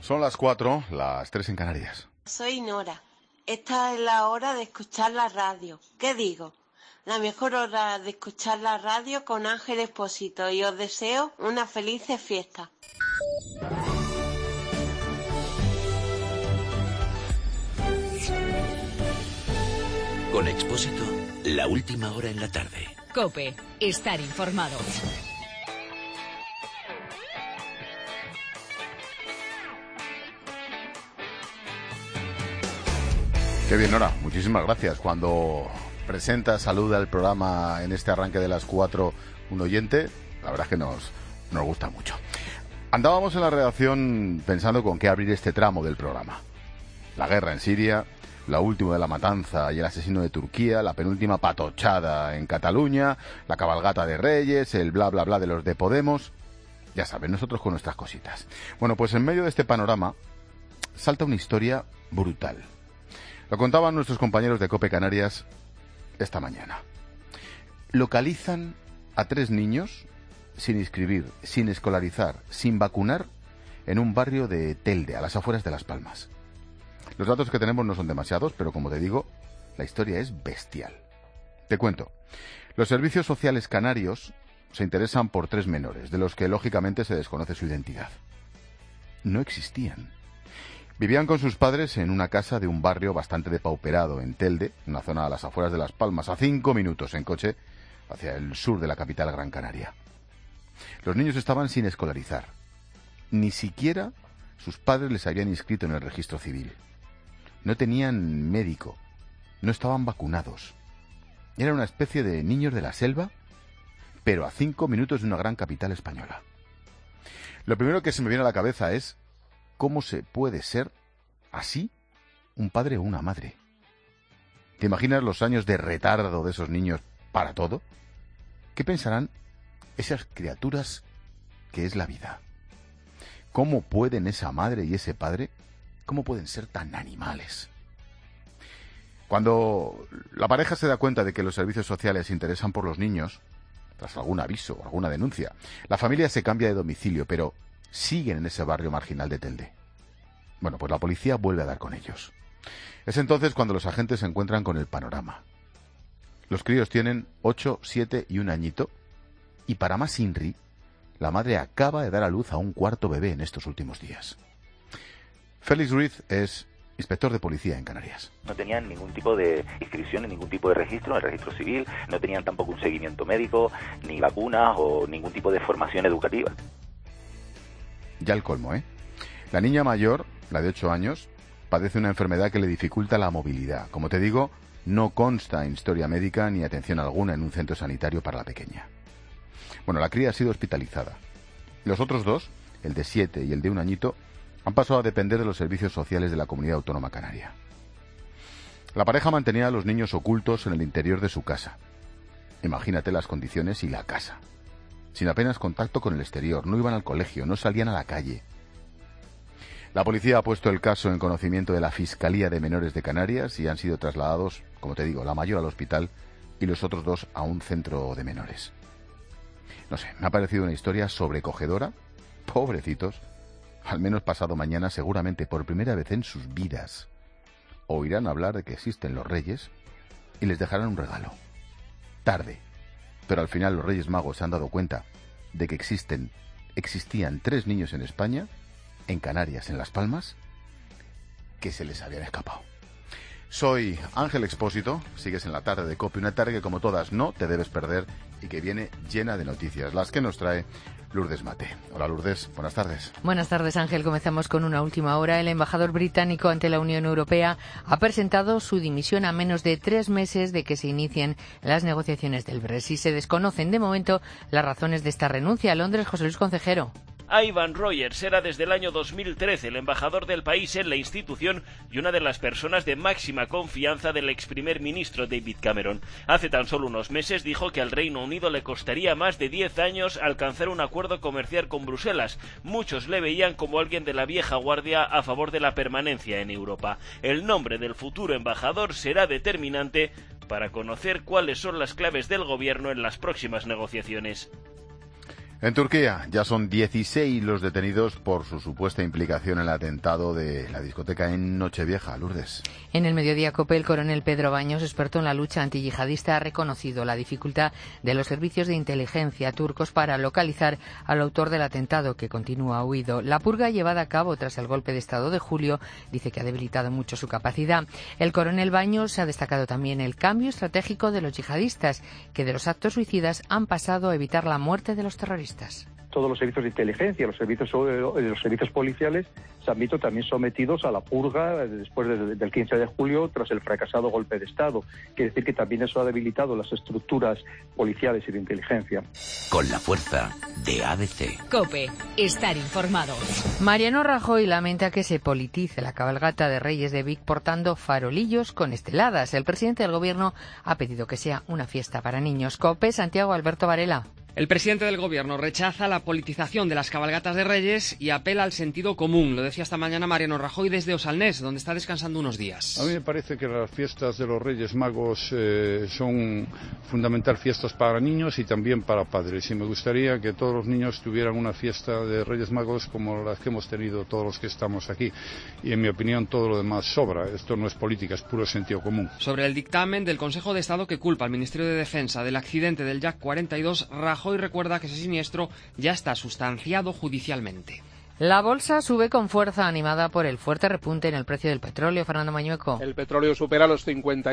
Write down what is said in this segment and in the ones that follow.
Son las 4, las 3 en Canarias. Soy Nora. Esta es la hora de escuchar la radio. ¿Qué digo? La mejor hora de escuchar la radio con Ángel Expósito y os deseo una feliz fiesta. Con Expósito, la última hora en la tarde. COPE, estar informado. Qué bien, Nora, muchísimas gracias. Cuando presenta, saluda el programa en este arranque de las 4 un oyente, la verdad es que nos gusta mucho. Andábamos en la redacción pensando con qué abrir este tramo del programa. La guerra en Siria, la última de la matanza y el asesino de Turquía, la penúltima patochada en Cataluña, la cabalgata de Reyes, el bla bla bla de los de Podemos. Ya saben, nosotros con nuestras cositas. Bueno, pues en medio de este panorama salta una historia brutal. Lo contaban nuestros compañeros de COPE Canarias esta mañana. Localizan a 3 niños sin inscribir, sin escolarizar, sin vacunar en un barrio de Telde, a las afueras de Las Palmas. Los datos que tenemos no son demasiados, pero como te digo, la historia es bestial. Te cuento. Los servicios sociales canarios se interesan por 3 menores, de los que lógicamente se desconoce su identidad. No existían. Vivían con sus padres en una casa de un barrio bastante depauperado en Telde, una zona a las afueras de Las Palmas, a 5 minutos en coche hacia el sur de la capital Gran Canaria. Los niños estaban sin escolarizar. Ni siquiera sus padres les habían inscrito en el registro civil. No tenían médico. No estaban vacunados. Eran una especie de niños de la selva, pero a 5 minutos de una gran capital española. Lo primero que se me viene a la cabeza es ¿cómo se puede ser así un padre o una madre? ¿Te imaginas los años de retardo de esos niños para todo? ¿Qué pensarán esas criaturas que es la vida? ¿Cómo pueden esa madre y ese padre, cómo pueden ser tan animales? Cuando la pareja se da cuenta de que los servicios sociales se interesan por los niños, tras algún aviso o alguna denuncia, la familia se cambia de domicilio, pero siguen en ese barrio marginal de Telde. Bueno, pues la policía vuelve a dar con ellos. Es entonces cuando los agentes se encuentran con el panorama. Los críos tienen 8, 7 y un añito, y para más inri, la madre acaba de dar a luz a un 4º bebé en estos últimos días. Félix Ruiz es inspector de policía en Canarias. No tenían ningún tipo de inscripción, ni ningún tipo de registro en el registro civil, no tenían tampoco un seguimiento médico, ni vacunas o ningún tipo de formación educativa. Ya el colmo, ¿eh? La niña mayor, la de 8 años, padece una enfermedad que le dificulta la movilidad. Como te digo, no consta en historia médica ni atención alguna en un centro sanitario para la pequeña. Bueno, la cría ha sido hospitalizada. Los otros 2, el de 7 y el de un añito, han pasado a depender de los servicios sociales de la Comunidad Autónoma Canaria. La pareja mantenía a los niños ocultos en el interior de su casa. Imagínate las condiciones y la casa. Sin apenas contacto con el exterior, no iban al colegio, no salían a la calle. La policía ha puesto el caso en conocimiento de la Fiscalía de Menores de Canarias y han sido trasladados, como te digo, la mayor al hospital y los otros 2 a un centro de menores. No sé, me ha parecido una historia sobrecogedora. Pobrecitos. Al menos pasado mañana, seguramente por primera vez en sus vidas, oirán hablar de que existen los Reyes y les dejarán un regalo. Tarde. Pero al final los Reyes Magos se han dado cuenta de que existían 3 niños en España, en Canarias, en Las Palmas, que se les habían escapado. Soy Ángel Expósito, sigues en la tarde de COPE, una tarde que como todas no te debes perder y que viene llena de noticias, las que nos trae Lourdes Mate. Hola Lourdes, buenas tardes. Buenas tardes Ángel, comenzamos con una última hora. El embajador británico ante la Unión Europea ha presentado su dimisión a menos de 3 meses de que se inicien las negociaciones del Brexit. Se desconocen de momento las razones de esta renuncia. Londres, José Luis Concejero. Ivan Rogers era desde el año 2013 el embajador del país en la institución y una de las personas de máxima confianza del ex primer ministro David Cameron. Hace tan solo unos meses dijo que al Reino Unido le costaría más de 10 años alcanzar un acuerdo comercial con Bruselas. Muchos le veían como alguien de la vieja guardia a favor de la permanencia en Europa. El nombre del futuro embajador será determinante para conocer cuáles son las claves del gobierno en las próximas negociaciones. En Turquía ya son 16 los detenidos por su supuesta implicación en el atentado de la discoteca en Nochevieja. Lourdes. En el Mediodía COPE, el coronel Pedro Baños, experto en la lucha antiyihadista, ha reconocido la dificultad de los servicios de inteligencia turcos para localizar al autor del atentado, que continúa huido. La purga llevada a cabo tras el golpe de Estado de julio dice que ha debilitado mucho su capacidad. El coronel Baños ha destacado también el cambio estratégico de los yihadistas, que de los actos suicidas han pasado a evitar la muerte de los terroristas. Todos los servicios de inteligencia, los servicios policiales se han visto también sometidos a la purga después del 15 de julio tras el fracasado golpe de Estado. Quiere decir que también eso ha debilitado las estructuras policiales y de inteligencia. Con la fuerza de ABC. COPE. Estar informado. Mariano Rajoy lamenta que se politice la cabalgata de Reyes de Vic portando farolillos con esteladas. El presidente del Gobierno ha pedido que sea una fiesta para niños. COPE, Santiago Alberto Varela. El presidente del Gobierno rechaza la politización de las cabalgatas de Reyes y apela al sentido común. Lo decía esta mañana Mariano Rajoy desde Osalnés, donde está descansando unos días. A mí me parece que las fiestas de los Reyes Magos son fundamental fiestas para niños y también para padres. Y me gustaría que todos los niños tuvieran una fiesta de Reyes Magos como las que hemos tenido todos los que estamos aquí. Y en mi opinión todo lo demás sobra. Esto no es política, es puro sentido común. Sobre el dictamen del Consejo de Estado que culpa al Ministerio de Defensa del accidente del Yak 42, Rajoy recuerda que ese siniestro ya está sustanciado judicialmente. La bolsa sube con fuerza, animada por el fuerte repunte en el precio del petróleo. Fernando Mañueco. El petróleo supera los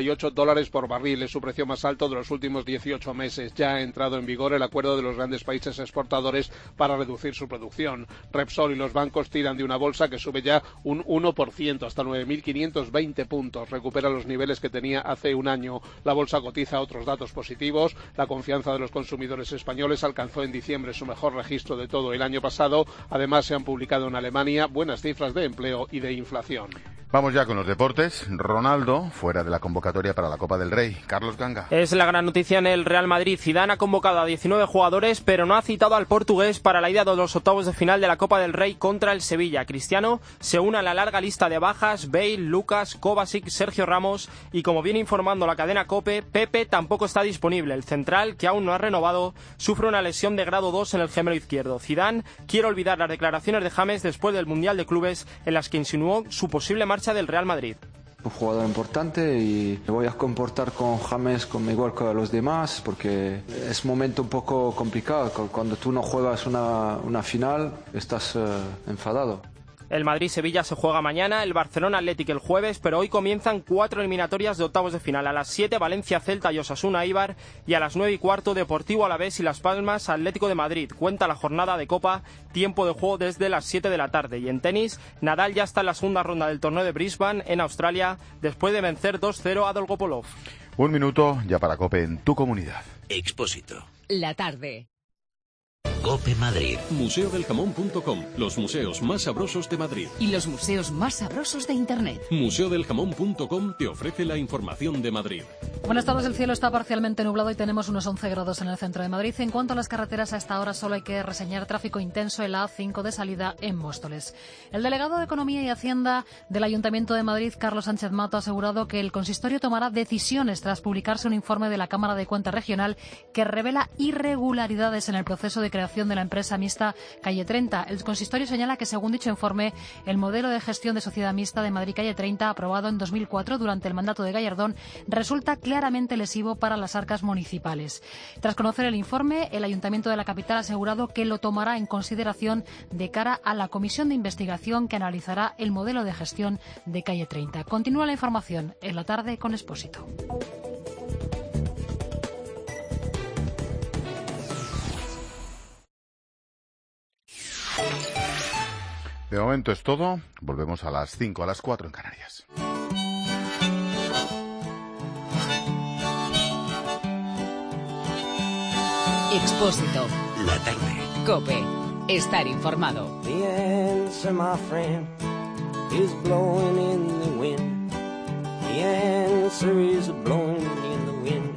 $58 por barril, es su precio más alto de los últimos 18 meses. Ya ha entrado en vigor el acuerdo de los grandes países exportadores para reducir su producción. Repsol y los bancos tiran de una bolsa que sube ya un 1%, hasta 9.520 puntos. Recupera los niveles que tenía hace un año. La bolsa cotiza otros datos positivos. La confianza de los consumidores españoles alcanzó en diciembre su mejor registro de todo el año pasado. Además, se han publicado en Alemania buenas cifras de empleo y de inflación. Vamos ya con los deportes. Ronaldo fuera de la convocatoria para la Copa del Rey. Carlos Ganga. Es la gran noticia en el Real Madrid. Zidane ha convocado a 19 jugadores, pero no ha citado al portugués para la ida de los octavos de final de la Copa del Rey contra el Sevilla. Cristiano se une a la larga lista de bajas. Bale, Lucas, Kovacic, Sergio Ramos y, como viene informando la cadena COPE, Pepe tampoco está disponible. El central, que aún no ha renovado, sufre una lesión de grado 2 en el gemelo izquierdo. Zidane quiere olvidar las declaraciones de James después del Mundial de Clubes, en las que insinuó su posible marcha del Real Madrid. Un jugador importante y me voy a comportar con James como igual que los demás, porque es un momento un poco complicado. Cuando tú no juegas una final, estás enfadado. El Madrid-Sevilla se juega mañana, el Barcelona-Athletic el jueves, pero hoy comienzan 4 eliminatorias de octavos de final. A las 7, Valencia-Celta y Osasuna-Eibar, y a las 9:15, Deportivo Alavés y Las Palmas, Atlético de Madrid. Cuenta la jornada de Copa, tiempo de juego desde las 7 de la tarde. Y en tenis, Nadal ya está en la segunda ronda del torneo de Brisbane, en Australia, después de vencer 2-0 a Dolgopolov. Un minuto ya para COPE en tu comunidad. Expósito. La tarde. COPE Madrid. Museodeljamón.com, los museos más sabrosos de Madrid. Y los museos más sabrosos de Internet. Museodeljamón.com te ofrece la información de Madrid. Buenas tardes, el cielo está parcialmente nublado y tenemos unos 11 grados en el centro de Madrid. En cuanto a las carreteras, a esta hora solo hay que reseñar tráfico intenso en la A5 de salida en Móstoles. El delegado de Economía y Hacienda del Ayuntamiento de Madrid, Carlos Sánchez Mato, ha asegurado que el consistorio tomará decisiones tras publicarse un informe de la Cámara de Cuentas Regional que revela irregularidades en el proceso de creación de la empresa mixta Calle 30. El consistorio señala que, según dicho informe, el modelo de gestión de sociedad mixta de Madrid Calle 30, aprobado en 2004 durante el mandato de Gallardón, resulta claramente lesivo para las arcas municipales. Tras conocer el informe, el Ayuntamiento de la capital ha asegurado que lo tomará en consideración de cara a la comisión de investigación que analizará el modelo de gestión de Calle 30. Continúa la información en la tarde con Expósito. De momento es todo. Volvemos a las 5, a las 4 en Canarias. Expósito. La tarde. COPE. Estar informado. The answer, my friend, is blowing in the wind. The answer is blowing in the wind.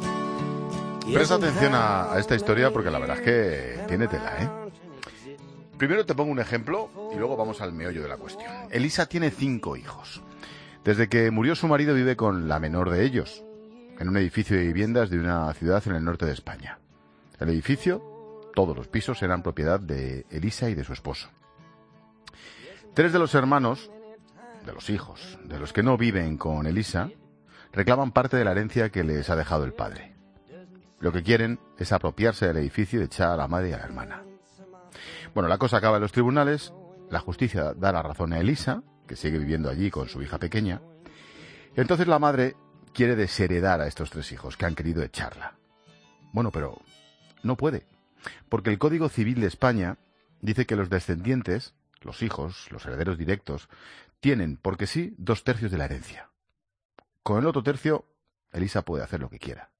Presta atención a esta historia porque la verdad es que tiene tela, ¿eh? Primero te pongo un ejemplo y luego vamos al meollo de la cuestión. Elisa tiene 5 hijos. Desde que murió su marido vive con la menor de ellos, en un edificio de viviendas de una ciudad en el norte de España. El edificio, todos los pisos, eran propiedad de Elisa y de su esposo. 3 de los hermanos, de los hijos, de los que no viven con Elisa, reclaman parte de la herencia que les ha dejado el padre. Lo que quieren es apropiarse del edificio y echar a la madre y a la hermana. Bueno, la cosa acaba en los tribunales, la justicia da la razón a Elisa, que sigue viviendo allí con su hija pequeña. Entonces la madre quiere desheredar a estos 3 hijos que han querido echarla. Bueno, pero no puede, porque el Código Civil de España dice que los descendientes, los hijos, los herederos directos, tienen, porque sí, 2/3 de la herencia. Con el otro tercio, Elisa puede hacer lo que quiera.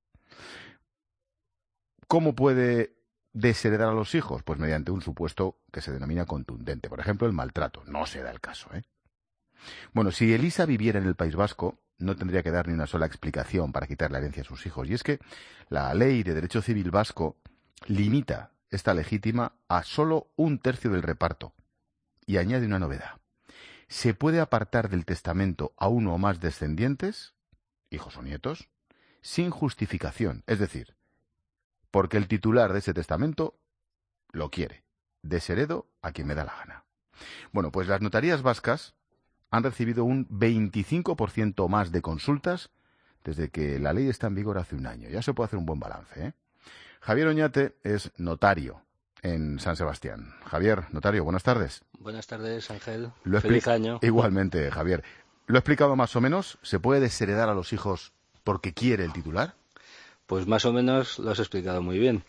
¿Cómo puede desheredar a los hijos? Pues mediante un supuesto que se denomina contundente. Por ejemplo, el maltrato. No se da el caso, ¿eh? Bueno, si Elisa viviera en el País Vasco, no tendría que dar ni una sola explicación para quitar la herencia a sus hijos. Y es que la ley de derecho civil vasco limita esta legítima a solo 1/3 del reparto. Y añade una novedad. Se puede apartar del testamento a uno o más descendientes, hijos o nietos, sin justificación. Es decir, porque el titular de ese testamento lo quiere. Desheredo a quien me da la gana. Bueno, pues las notarías vascas han recibido un 25% más de consultas desde que la ley está en vigor hace un año. Ya se puede hacer un buen balance, ¿eh? Javier Oñate es notario en San Sebastián. Javier, notario, buenas tardes. Buenas tardes, Ángel. Feliz año. Igualmente, Javier. ¿Lo he explicado más o menos? ¿Se puede desheredar a los hijos porque quiere el titular? Pues más o menos lo has explicado muy bien.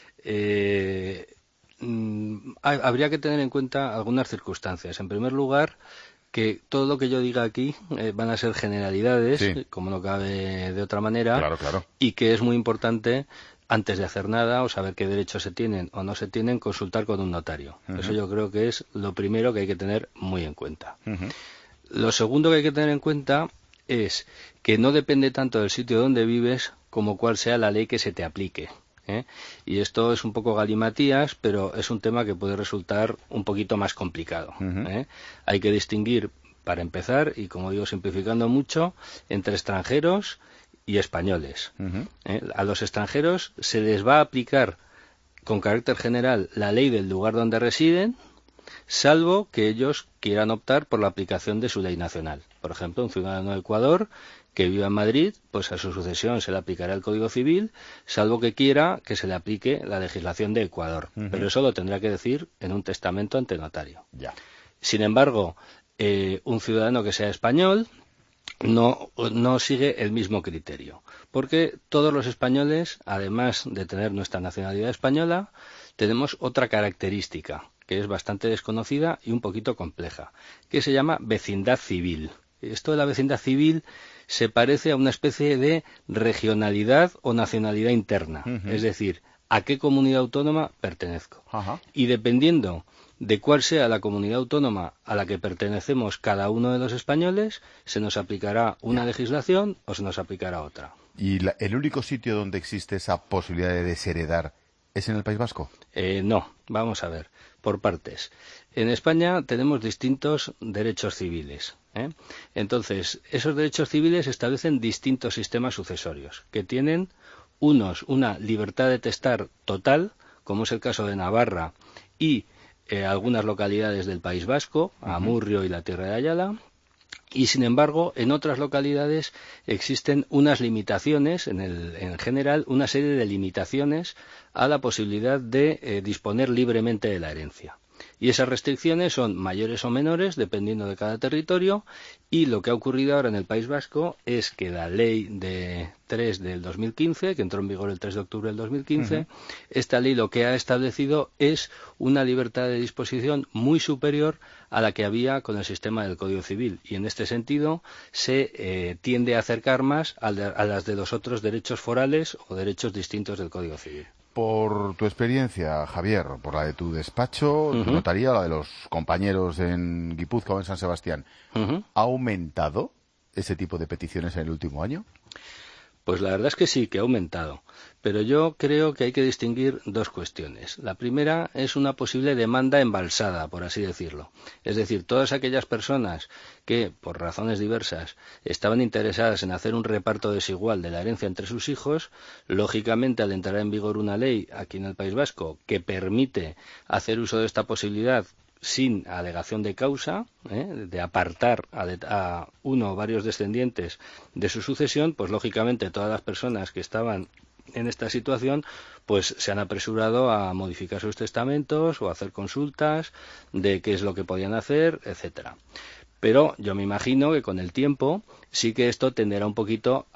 Habría que tener en cuenta algunas circunstancias. En primer lugar, que todo lo que yo diga aquí van a ser generalidades, sí, como no cabe de otra manera, claro. Y que es muy importante, antes de hacer nada o saber qué derechos se tienen o no se tienen, consultar con un notario. Eso yo creo que es lo primero que hay que tener muy en cuenta. Lo segundo que hay que tener en cuenta es que no depende tanto del sitio donde vives como cuál sea la ley que se te aplique, ¿eh? Y esto es un poco galimatías, pero es un tema que puede resultar un poquito más complicado, ¿eh? Hay que distinguir, para empezar, y como digo simplificando mucho, entre extranjeros y españoles. A los extranjeros se les va a aplicar con carácter general la ley del lugar donde residen, salvo que ellos quieran optar por la aplicación de su ley nacional. Por ejemplo, un ciudadano de Ecuador que viva en Madrid, pues a su sucesión se le aplicará el Código Civil, salvo que quiera que se le aplique la legislación de Ecuador. Pero eso lo tendrá que decir en un testamento ante notario. Ya. Sin embargo, un ciudadano que sea español no sigue el mismo criterio, porque todos los españoles, además de tener nuestra nacionalidad española, tenemos otra característica que es bastante desconocida y un poquito compleja, que se llama vecindad civil. Esto de la vecindad civil se parece a una especie de regionalidad o nacionalidad interna, es decir, a qué comunidad autónoma pertenezco. Y dependiendo de cuál sea la comunidad autónoma a la que pertenecemos cada uno de los españoles, se nos aplicará una legislación o se nos aplicará otra. ¿Y el único sitio donde existe esa posibilidad de desheredar es en el País Vasco? No, vamos a ver, por partes. En España tenemos distintos derechos civiles, ¿eh? Entonces, esos derechos civiles establecen distintos sistemas sucesorios, que tienen unos una libertad de testar total, como es el caso de Navarra y algunas localidades del País Vasco, Amurrio y la Tierra de Ayala, y sin embargo en otras localidades existen unas limitaciones, en general una serie de limitaciones a la posibilidad de disponer libremente de la herencia. Y esas restricciones son mayores o menores dependiendo de cada territorio, y lo que ha ocurrido ahora en el País Vasco es que la ley de 3 del 2015, que entró en vigor el 3 de octubre del 2015, esta ley lo que ha establecido es una libertad de disposición muy superior a la que había con el sistema del Código Civil, y en este sentido se tiende a acercar más a las de los otros derechos forales o derechos distintos del Código Civil. Por tu experiencia, Javier, por la de tu despacho, tu notaría, la de los compañeros en Guipúzcoa o en San Sebastián, ¿ha aumentado ese tipo de peticiones en el último año? Pues la verdad es que sí, que ha aumentado. Pero yo creo que hay que distinguir dos cuestiones. La primera es una posible demanda embalsada, por así decirlo. Es decir, todas aquellas personas que, por razones diversas, estaban interesadas en hacer un reparto desigual de la herencia entre sus hijos, lógicamente, al entrar en vigor una ley aquí en el País Vasco que permite hacer uso de esta posibilidad sin alegación de causa, de apartar a uno o varios descendientes de su sucesión, pues lógicamente todas las personas que estaban en esta situación pues se han apresurado a modificar sus testamentos o a hacer consultas de qué es lo que podían hacer, etcétera. Pero yo me imagino que con el tiempo sí que esto tenderá un poquito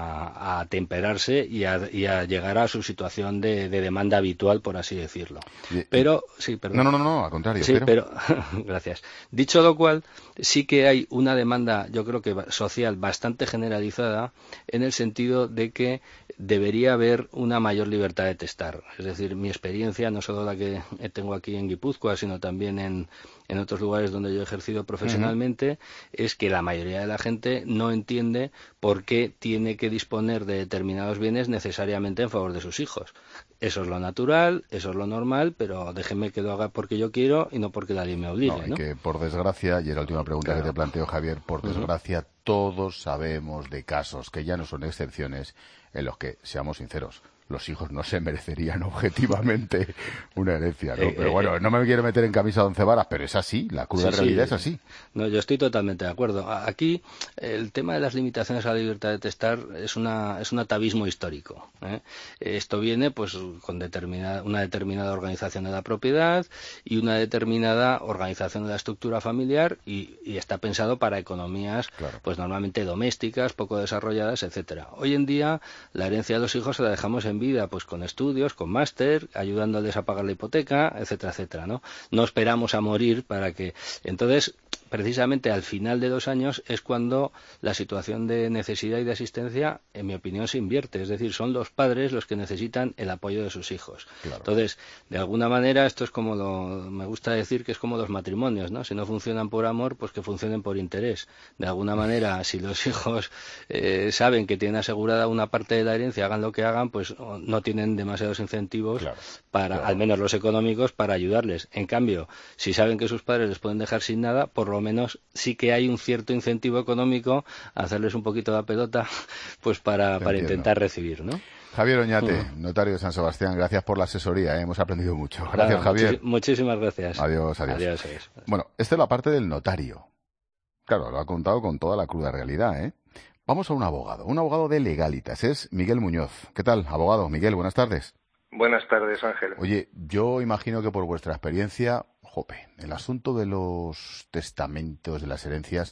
a temperarse y a llegar a su situación de demanda habitual, por así decirlo. Pero, sí, perdón. No, al contrario. Sí, pero gracias. Dicho lo cual, sí que hay una demanda, yo creo que social, bastante generalizada, en el sentido de que debería haber una mayor libertad de testar. Es decir, mi experiencia, no solo la que tengo aquí en Guipúzcoa, sino también en otros lugares donde yo he ejercido profesionalmente, es que la mayoría de la gente no entiende por qué tiene que disponer de determinados bienes necesariamente en favor de sus hijos. Eso es lo natural, eso es lo normal, pero déjenme que lo haga porque yo quiero y no porque nadie me obligue, ¿no? Que por desgracia, y es la última pregunta que te planteo, Javier, por desgracia todos sabemos de casos que ya no son excepciones en los que, seamos sinceros, los hijos no se merecerían objetivamente una herencia, ¿no? Pero bueno, no me quiero meter en camisa de 11 varas, pero es así, la cruda realidad es así. No, yo estoy totalmente de acuerdo. Aquí el tema de las limitaciones a la libertad de testar es un atavismo histórico, ¿eh? Esto viene pues con una determinada organización de la propiedad y una determinada organización de la estructura familiar y está pensado para economías pues normalmente domésticas, poco desarrolladas, etcétera. Hoy en día la herencia de los hijos se la dejamos en vida pues con estudios, con máster, ayudándoles a pagar la hipoteca, etcétera, etcétera, ¿no? No esperamos a morir para que... Entonces, precisamente al final de 2 años es cuando la situación de necesidad y de asistencia, en mi opinión, se invierte. Es decir, son los padres los que necesitan el apoyo de sus hijos. Claro. Entonces, de alguna manera, esto es como me gusta decir que es como los matrimonios, ¿no? Si no funcionan por amor, pues que funcionen por interés. De alguna manera, si los hijos saben que tienen asegurada una parte de la herencia, hagan lo que hagan, pues no tienen demasiados incentivos al menos los económicos, para ayudarles. En cambio, si saben que sus padres les pueden dejar sin nada, por lo menos sí que hay un cierto incentivo económico a hacerles un poquito la pelota pues para intentar recibir, ¿no? Javier Oñate, notario de San Sebastián, gracias por la asesoría, hemos aprendido mucho. Gracias, Javier. Muchísimas gracias. Adiós. Bueno, esta es la parte del notario. Claro, lo ha contado con toda la cruda realidad, ¿eh? Vamos a un abogado de Legalitas, es Miguel Muñoz. ¿Qué tal, abogado? Miguel, buenas tardes. Buenas tardes, Ángel. Oye, yo imagino que por vuestra experiencia, el asunto de los testamentos, de las herencias,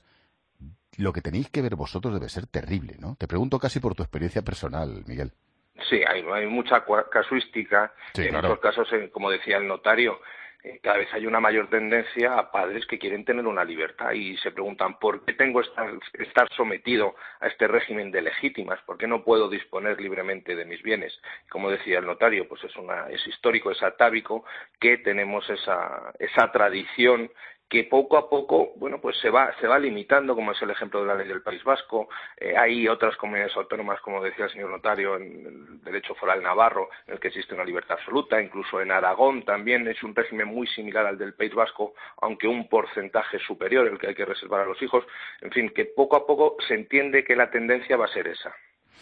lo que tenéis que ver vosotros debe ser terrible, ¿no? Te pregunto casi por tu experiencia personal, Miguel. Sí, hay mucha casuística. En otros casos, como decía el notario, cada vez hay una mayor tendencia a padres que quieren tener una libertad y se preguntan ¿por qué tengo que estar sometido a este régimen de legítimas? ¿Por qué no puedo disponer libremente de mis bienes? Como decía el notario, pues es histórico, es atávico que tenemos esa tradición que poco a poco, bueno, pues se va limitando, como es el ejemplo de la ley del País Vasco. Hay otras comunidades autónomas, como decía el señor notario, en el derecho foral navarro, en el que existe una libertad absoluta. Incluso en Aragón también es un régimen muy similar al del País Vasco, aunque un porcentaje superior el que hay que reservar a los hijos. En fin, que poco a poco se entiende que la tendencia va a ser esa.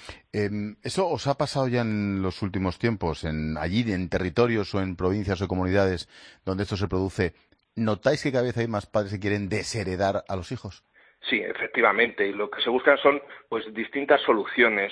¿Eso os ha pasado ya en los últimos tiempos, allí en territorios o en provincias o comunidades donde esto se produce? ¿Notáis que cada vez hay más padres que quieren desheredar a los hijos? Sí, efectivamente, y lo que se buscan son pues distintas soluciones,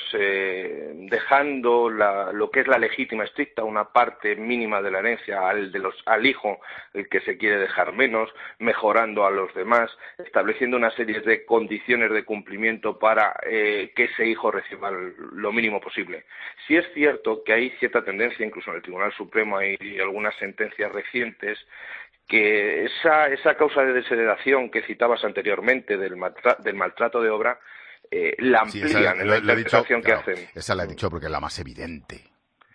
dejando lo que es la legítima estricta, una parte mínima de la herencia al hijo, el que se quiere dejar menos, mejorando a los demás, estableciendo una serie de condiciones de cumplimiento para que ese hijo reciba lo mínimo posible. Sí es cierto que hay cierta tendencia, incluso en el Tribunal Supremo hay algunas sentencias recientes, que esa causa de desheredación que citabas anteriormente del maltrato de obra la amplían en la interpretación que hacen. Esa la he dicho porque es la más evidente.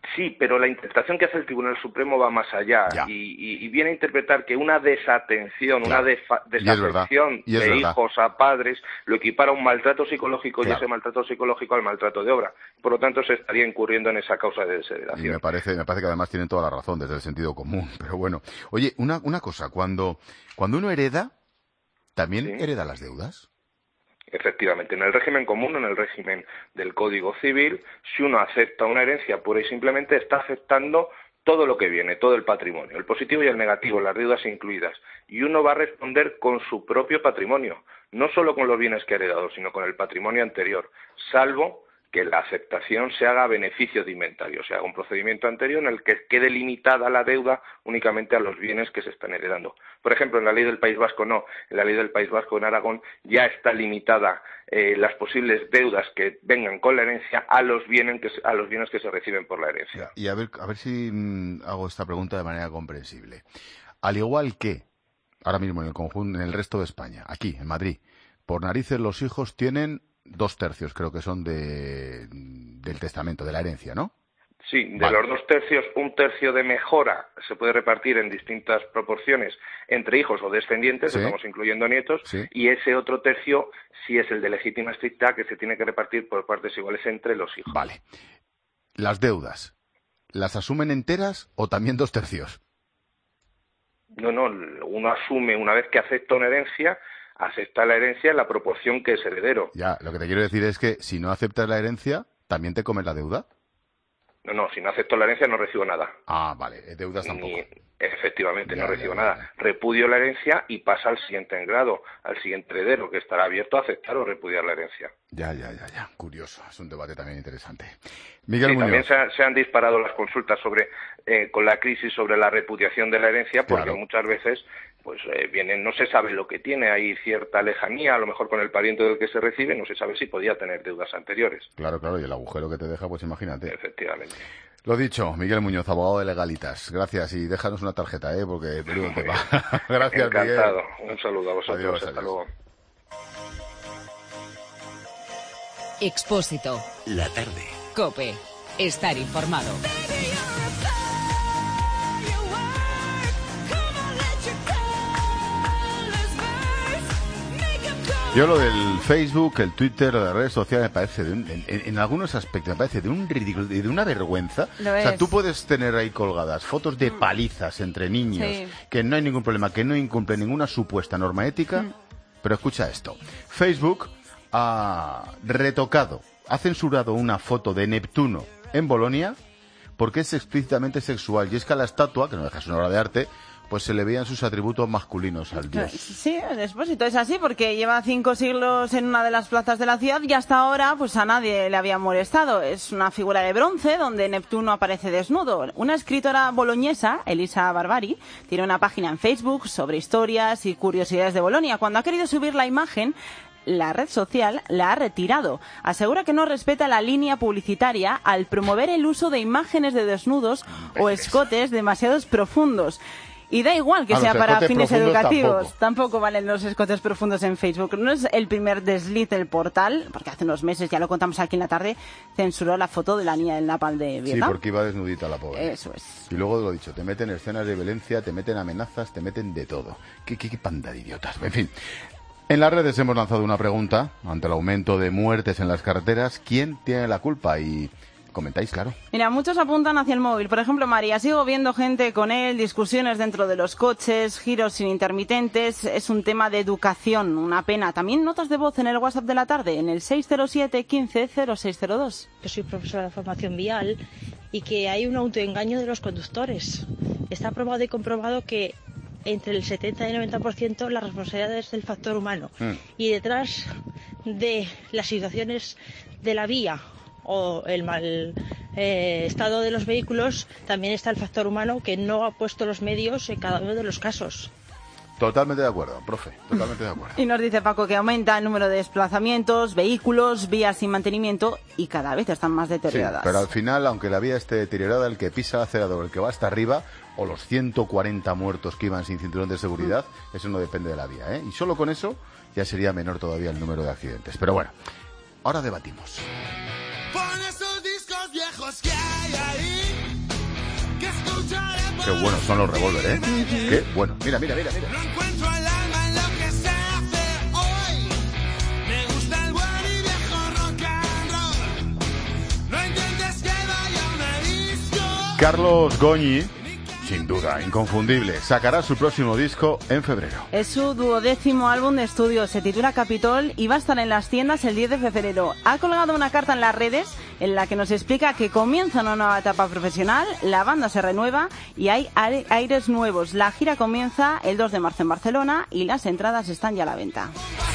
Sí, pero la interpretación que hace el Tribunal Supremo va más allá y viene a interpretar que una desatención, una desafección de hijos a padres lo equipara a un maltrato psicológico y ese maltrato psicológico al maltrato de obra. Por lo tanto, se estaría incurriendo en esa causa de desheredación. Y me parece que además tienen toda la razón desde el sentido común. Pero bueno, oye, una cosa, cuando uno hereda, ¿también hereda las deudas? Efectivamente, en el régimen común, en el régimen del Código Civil, si uno acepta una herencia pura y simplemente está aceptando todo lo que viene, todo el patrimonio, el positivo y el negativo, las deudas incluidas, y uno va a responder con su propio patrimonio, no solo con los bienes que ha heredado, sino con el patrimonio anterior, salvo que la aceptación se haga a beneficio de inventario, se haga un procedimiento anterior en el que quede limitada la deuda únicamente a los bienes que se están heredando. Por ejemplo, en la ley del País Vasco no, en la ley del País Vasco en Aragón ya está limitada las posibles deudas que vengan con la herencia a los bienes que se reciben por la herencia. Y a ver si hago esta pregunta de manera comprensible. Al igual que ahora mismo en el resto de España, aquí en Madrid, por narices los hijos tienen 2/3, creo que son del testamento, de la herencia, ¿no? Sí, de los 2/3, 1/3 de mejora se puede repartir en distintas proporciones entre hijos o descendientes, estamos incluyendo nietos, y ese otro tercio sí es el de legítima estricta, que se tiene que repartir por partes iguales entre los hijos. Vale. Las deudas, ¿las asumen enteras o también 2/3? No, uno asume, una vez que acepta una herencia, acepta la herencia en la proporción que es heredero. Ya, lo que te quiero decir es que si no aceptas la herencia, ¿también te comes la deuda? No, si no acepto la herencia no recibo nada. Ah, vale, deudas tampoco. Efectivamente, no recibo nada. Repudio la herencia y pasa al siguiente grado, al siguiente heredero, que estará abierto a aceptar o repudiar la herencia. Ya. Curioso, es un debate también interesante. Miguel Muñoz. También se han disparado las consultas con la crisis sobre la repudiación de la herencia, porque muchas veces vienen, no se sabe lo que tiene, hay cierta lejanía, a lo mejor con el pariente del que se recibe, no se sabe si podía tener deudas anteriores. Claro, y el agujero que te deja, pues imagínate. Efectivamente. Lo dicho, Miguel Muñoz, abogado de Legalitas. Gracias y déjanos una tarjeta, porque te digo un tema. Gracias, encantado. Miguel. Un saludo a vosotros. Adiós. Hasta luego. Expósito. La tarde. COPE. Estar informado. Yo lo del Facebook, el Twitter, las redes sociales me parece, en algunos aspectos, me parece de un ridículo, de una vergüenza. O sea, tú puedes tener ahí colgadas fotos de palizas entre niños, que no hay ningún problema, que no incumplen ninguna supuesta norma ética, pero escucha esto. Facebook ha censurado una foto de Neptuno en Bolonia porque es explícitamente sexual, y es que a la estatua, que no deja ser una obra de arte, pues se le veían sus atributos masculinos al dios. Sí, el Expósito es así, porque lleva 5 siglos en una de las plazas de la ciudad y hasta ahora pues a nadie le había molestado. Es una figura de bronce donde Neptuno aparece desnudo. Una escritora boloñesa, Elisa Barbari, tiene una página en Facebook sobre historias y curiosidades de Bolonia. Cuando ha querido subir la imagen, la red social la ha retirado. Asegura que no respeta la línea publicitaria al promover el uso de imágenes de desnudos o escotes demasiados profundos. Y da igual que sea para fines educativos. Tampoco valen los escotes profundos en Facebook. No es el primer desliz del portal, porque hace unos meses, ya lo contamos aquí en la tarde, censuró la foto de la niña del Napalm de Vietnam. Sí, porque iba desnudita la pobre. Eso es. Y luego lo dicho, te meten escenas de violencia, te meten amenazas, te meten de todo. ¿Qué panda de idiotas? En fin. En las redes hemos lanzado una pregunta ante el aumento de muertes en las carreteras. ¿Quién tiene la culpa? Y comentáis, claro. Mira, muchos apuntan hacia el móvil. Por ejemplo, María, sigo viendo gente con él, discusiones dentro de los coches, giros sin intermitentes. Es un tema de educación, una pena. También notas de voz en el WhatsApp de la tarde, en el 607 15 0602. Yo soy profesora de formación vial y que hay un autoengaño de los conductores. Está probado y comprobado que entre el 70 y el 90% la responsabilidad es del factor humano. Y detrás de las situaciones de la vía o el mal estado de los vehículos también está el factor humano, que no ha puesto los medios en cada uno de los casos. Totalmente de acuerdo, profe, totalmente de acuerdo. Y nos dice Paco que aumenta el número de desplazamientos, vehículos, vías sin mantenimiento y cada vez están más deterioradas. Sí, pero al final, aunque la vía esté deteriorada, el que pisa el acelerador, el que va hasta arriba, o los 140 muertos que iban sin cinturón de seguridad, eso no depende de la vía, ¿eh? Y solo con eso ya sería menor todavía el número de accidentes. Pero bueno, ahora debatimos. Pon esos discos viejos que hay ahí. Qué buenos son los Revolver, ¿eh? Qué bueno. Mira. Carlos Goñi, sin duda, inconfundible, sacará su próximo disco en febrero. Es su 12º álbum de estudio, se titula Capitol y va a estar en las tiendas el 10 de febrero. Ha colgado una carta en las redes en la que nos explica que comienza una nueva etapa profesional, la banda se renueva y hay aires nuevos. La gira comienza el 2 de marzo en Barcelona y las entradas están ya a la venta.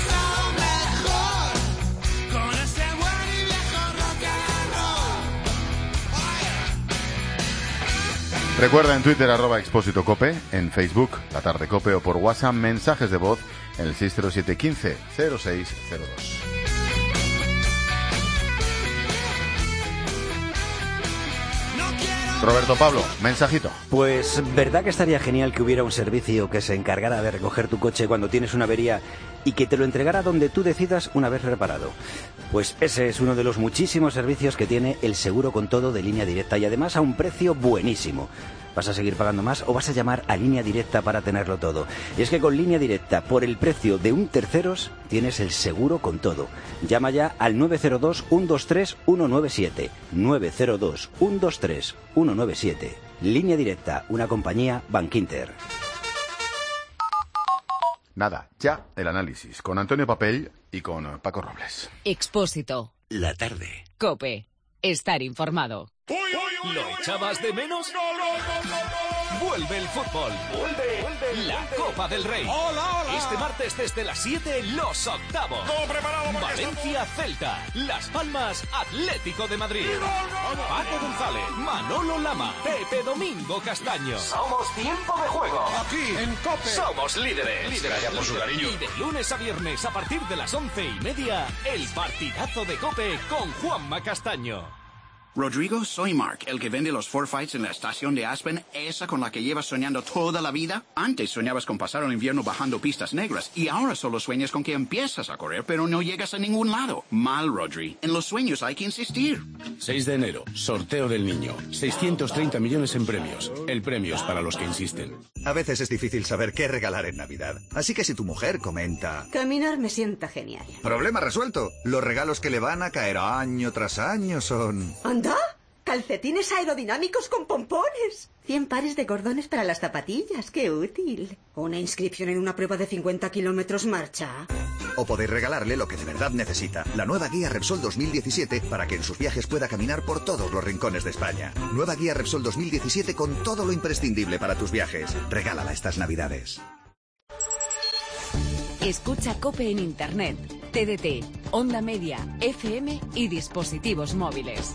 Recuerda en Twitter @expósitocope, en Facebook La Tarde Cope o por WhatsApp mensajes de voz en el 607 15 0602. Roberto Pablo, mensajito. Pues verdad que estaría genial que hubiera un servicio que se encargara de recoger tu coche cuando tienes una avería y que te lo entregara donde tú decidas una vez reparado. Pues ese es uno de los muchísimos servicios que tiene el seguro con todo de Línea Directa y además a un precio buenísimo. ¿Vas a seguir pagando más o vas a llamar a Línea Directa para tenerlo todo? Y es que con Línea Directa, por el precio de un terceros, tienes el seguro con todo. Llama ya al 902-123-197. 902-123-197. Línea Directa, una compañía Bankinter. Nada, ya el análisis con Antonio Papel y con Paco Robles. Expósito. La tarde. COPE. Estar informado. ¿Lo echabas de menos? Vuelve el fútbol. Vuelve la Copa del Rey. Este martes desde las 7, los octavos. Todo preparado. Valencia-Celta. Las Palmas, Atlético de Madrid. Paco González, Manolo Lama, Pepe Domingo Castaño. Somos tiempo de juego. Aquí en COPE. Somos líderes. Gracias por su cariño. Y de lunes a viernes a partir de las 11:30, el partidazo de COPE con Juanma Castaño. Rodrigo, soy Mark, el que vende los forfaites en la estación de Aspen, esa con la que llevas soñando toda la vida. Antes soñabas con pasar el invierno bajando pistas negras y ahora solo sueñas con que empiezas a correr pero no llegas a ningún lado. Mal, Rodri. En los sueños hay que insistir. 6 de enero, sorteo del niño. 630 millones en premios. El premio es para los que insisten. A veces es difícil saber qué regalar en Navidad. Así que si tu mujer comenta... Caminar me sienta genial. Problema resuelto. Los regalos que le van a caer año tras año son... ¿Anda? Calcetines aerodinámicos con pompones. 100 pares de cordones para las zapatillas. ¡Qué útil! Una inscripción en una prueba de 50 kilómetros marcha. O podéis regalarle lo que de verdad necesita. La nueva guía Repsol 2017 para que en sus viajes pueda caminar por todos los rincones de España. Nueva guía Repsol 2017 con todo lo imprescindible para tus viajes. Regálala estas Navidades. Escucha COPE en Internet, TDT, Onda Media, FM y dispositivos móviles.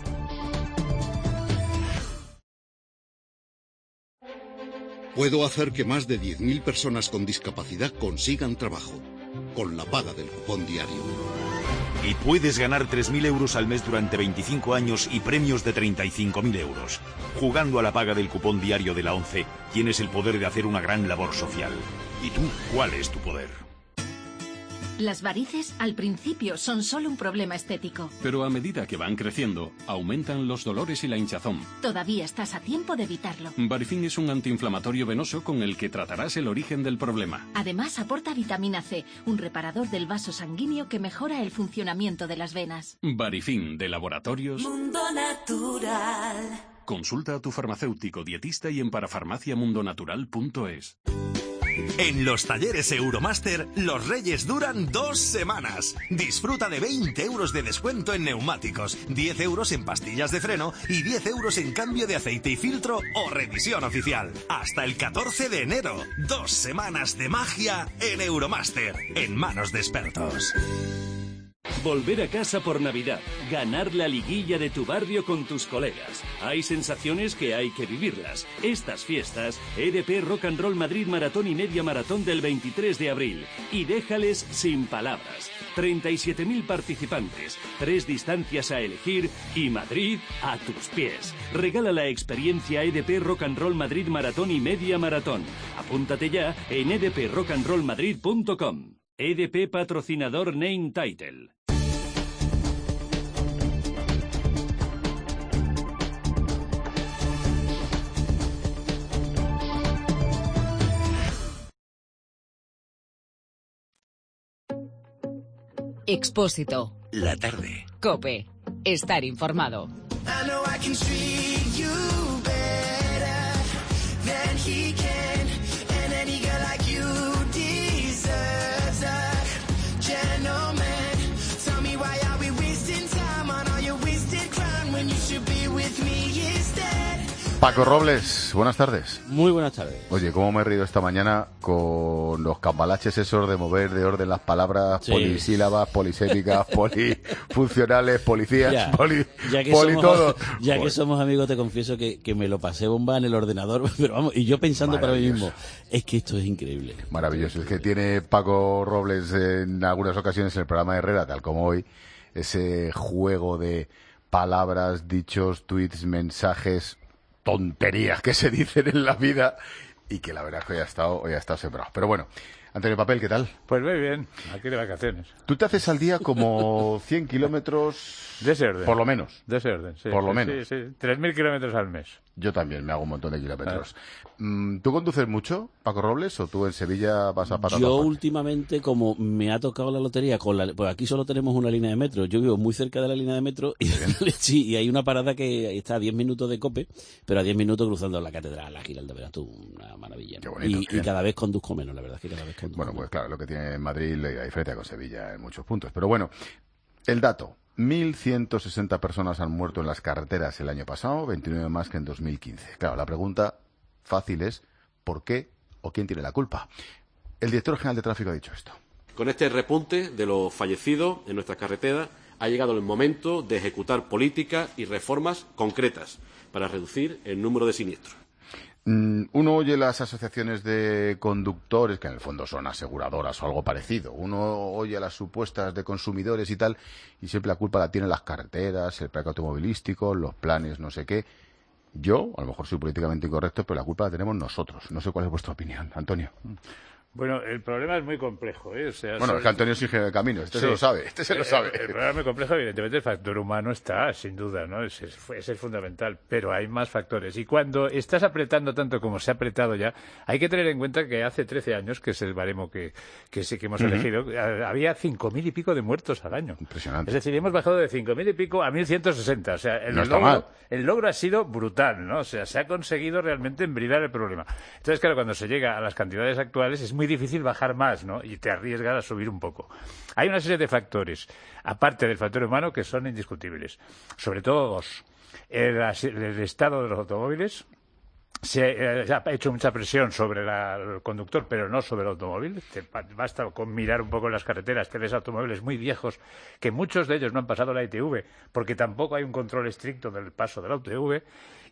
Puedo hacer que más de 10.000 personas con discapacidad consigan trabajo, con la paga del cupón diario. Y puedes ganar 3.000 euros al mes durante 25 años y premios de 35.000 euros. Jugando a la paga del cupón diario de la ONCE, tienes el poder de hacer una gran labor social. ¿Y tú, cuál es tu poder? Las varices al principio son solo un problema estético. Pero a medida que van creciendo, aumentan los dolores y la hinchazón. Todavía estás a tiempo de evitarlo. Varifin es un antiinflamatorio venoso con el que tratarás el origen del problema. Además aporta vitamina C, un reparador del vaso sanguíneo que mejora el funcionamiento de las venas. Varifin de Laboratorios Mundo Natural. Consulta a tu farmacéutico dietista y en parafarmaciamundonatural.es. En los talleres Euromaster, los Reyes duran 2 semanas. Disfruta de 20 euros de descuento en neumáticos, 10 euros en pastillas de freno y 10 euros en cambio de aceite y filtro o revisión oficial. Hasta el 14 de enero. 2 semanas de magia en Euromaster, en manos de expertos. Volver a casa por Navidad, ganar la liguilla de tu barrio con tus colegas. Hay sensaciones que hay que vivirlas. Estas fiestas, EDP Rock and Roll Madrid Maratón y Media Maratón del 23 de abril. Y déjales sin palabras. 37.000 participantes, 3 distancias a elegir y Madrid a tus pies. Regala la experiencia EDP Rock and Roll Madrid Maratón y Media Maratón. Apúntate ya en edprockandrollmadrid.com. EDP patrocinador Name Title. Expósito. La tarde. COPE. Estar informado. Paco Robles, buenas tardes. Muy buenas tardes. Oye, cómo me he reído esta mañana con los cambalaches esos de mover de orden las palabras, sí. Polisílabas, polisémicas, polifuncionales, policías, ya todo. Ya que somos amigos, te confieso que me lo pasé bomba en el ordenador, pero vamos, y yo pensando para mí mismo, es que esto es increíble. Maravilloso. Es que tiene Paco Robles en algunas ocasiones en el programa de Herrera, tal como hoy, ese juego de palabras, dichos, tweets, mensajes, tonterías que se dicen en la vida y que la verdad es que hoy ha estado sembrado. Pero bueno, Antonio Papel, ¿qué tal? Pues muy bien, aquí de vacaciones. Tú te haces al día como 100 kilómetros... De ese orden. Por lo menos. De ese orden, sí. Por lo menos. Sí. 3.000 kilómetros al mes. Yo también me hago un montón de kilómetros. ¿Tú conduces mucho, Paco Robles, o tú en Sevilla vas a parar? Yo últimamente, como me ha tocado la lotería, pues aquí solo tenemos una línea de metro. Yo vivo muy cerca de la línea de metro y, sí, y hay una parada que está a 10 minutos de COPE, pero a 10 minutos cruzando la catedral, la Giralda, verás tú, una maravilla. Qué bonito, y cada vez conduzco menos, la verdad es que cada vez conduzco menos. Pues claro, lo que tiene Madrid la diferencia con Sevilla en muchos puntos. Pero bueno, el dato. 1.160 personas han muerto en las carreteras el año pasado, 29 más que en 2015. Claro, la pregunta fácil es ¿por qué o quién tiene la culpa? El director general de tráfico ha dicho esto. Con este repunte de los fallecidos en nuestras carreteras ha llegado el momento de ejecutar políticas y reformas concretas para reducir el número de siniestros. Uno oye las asociaciones de conductores, que en el fondo son aseguradoras o algo parecido. Uno oye las supuestas de consumidores y tal, y siempre la culpa la tienen las carreteras, el parque automovilístico, los planes, no sé qué. Yo, a lo mejor soy políticamente incorrecto, pero la culpa la tenemos nosotros. No sé cuál es vuestra opinión, Antonio. Bueno, el problema es muy complejo, ¿eh? O sea, bueno, es que Antonio es ingeniero de caminos, se lo sabe, se lo sabe. El problema es muy complejo, evidentemente el factor humano está, sin duda, ¿no? Ese es fundamental, pero hay más factores. Y cuando estás apretando tanto como se ha apretado ya, hay que tener en cuenta que hace 13 años, que es el baremo que sí que hemos elegido, había 5.000 y pico de muertos al año. Impresionante. Es decir, hemos bajado de 5.000 y pico a 1.160. O sea, el logro ha sido brutal, ¿no? O sea, se ha conseguido realmente embridar el problema. Entonces, claro, cuando se llega a las cantidades actuales es muy difícil bajar más, ¿no? Y te arriesgas a subir un poco. Hay una serie de factores, aparte del factor humano, que son indiscutibles. Sobre todo dos. El estado de los automóviles. Se ha hecho mucha presión sobre el conductor, pero no sobre el automóvil. Basta con mirar un poco las carreteras, que ves automóviles muy viejos, que muchos de ellos no han pasado la ITV, porque tampoco hay un control estricto del paso de la ITV.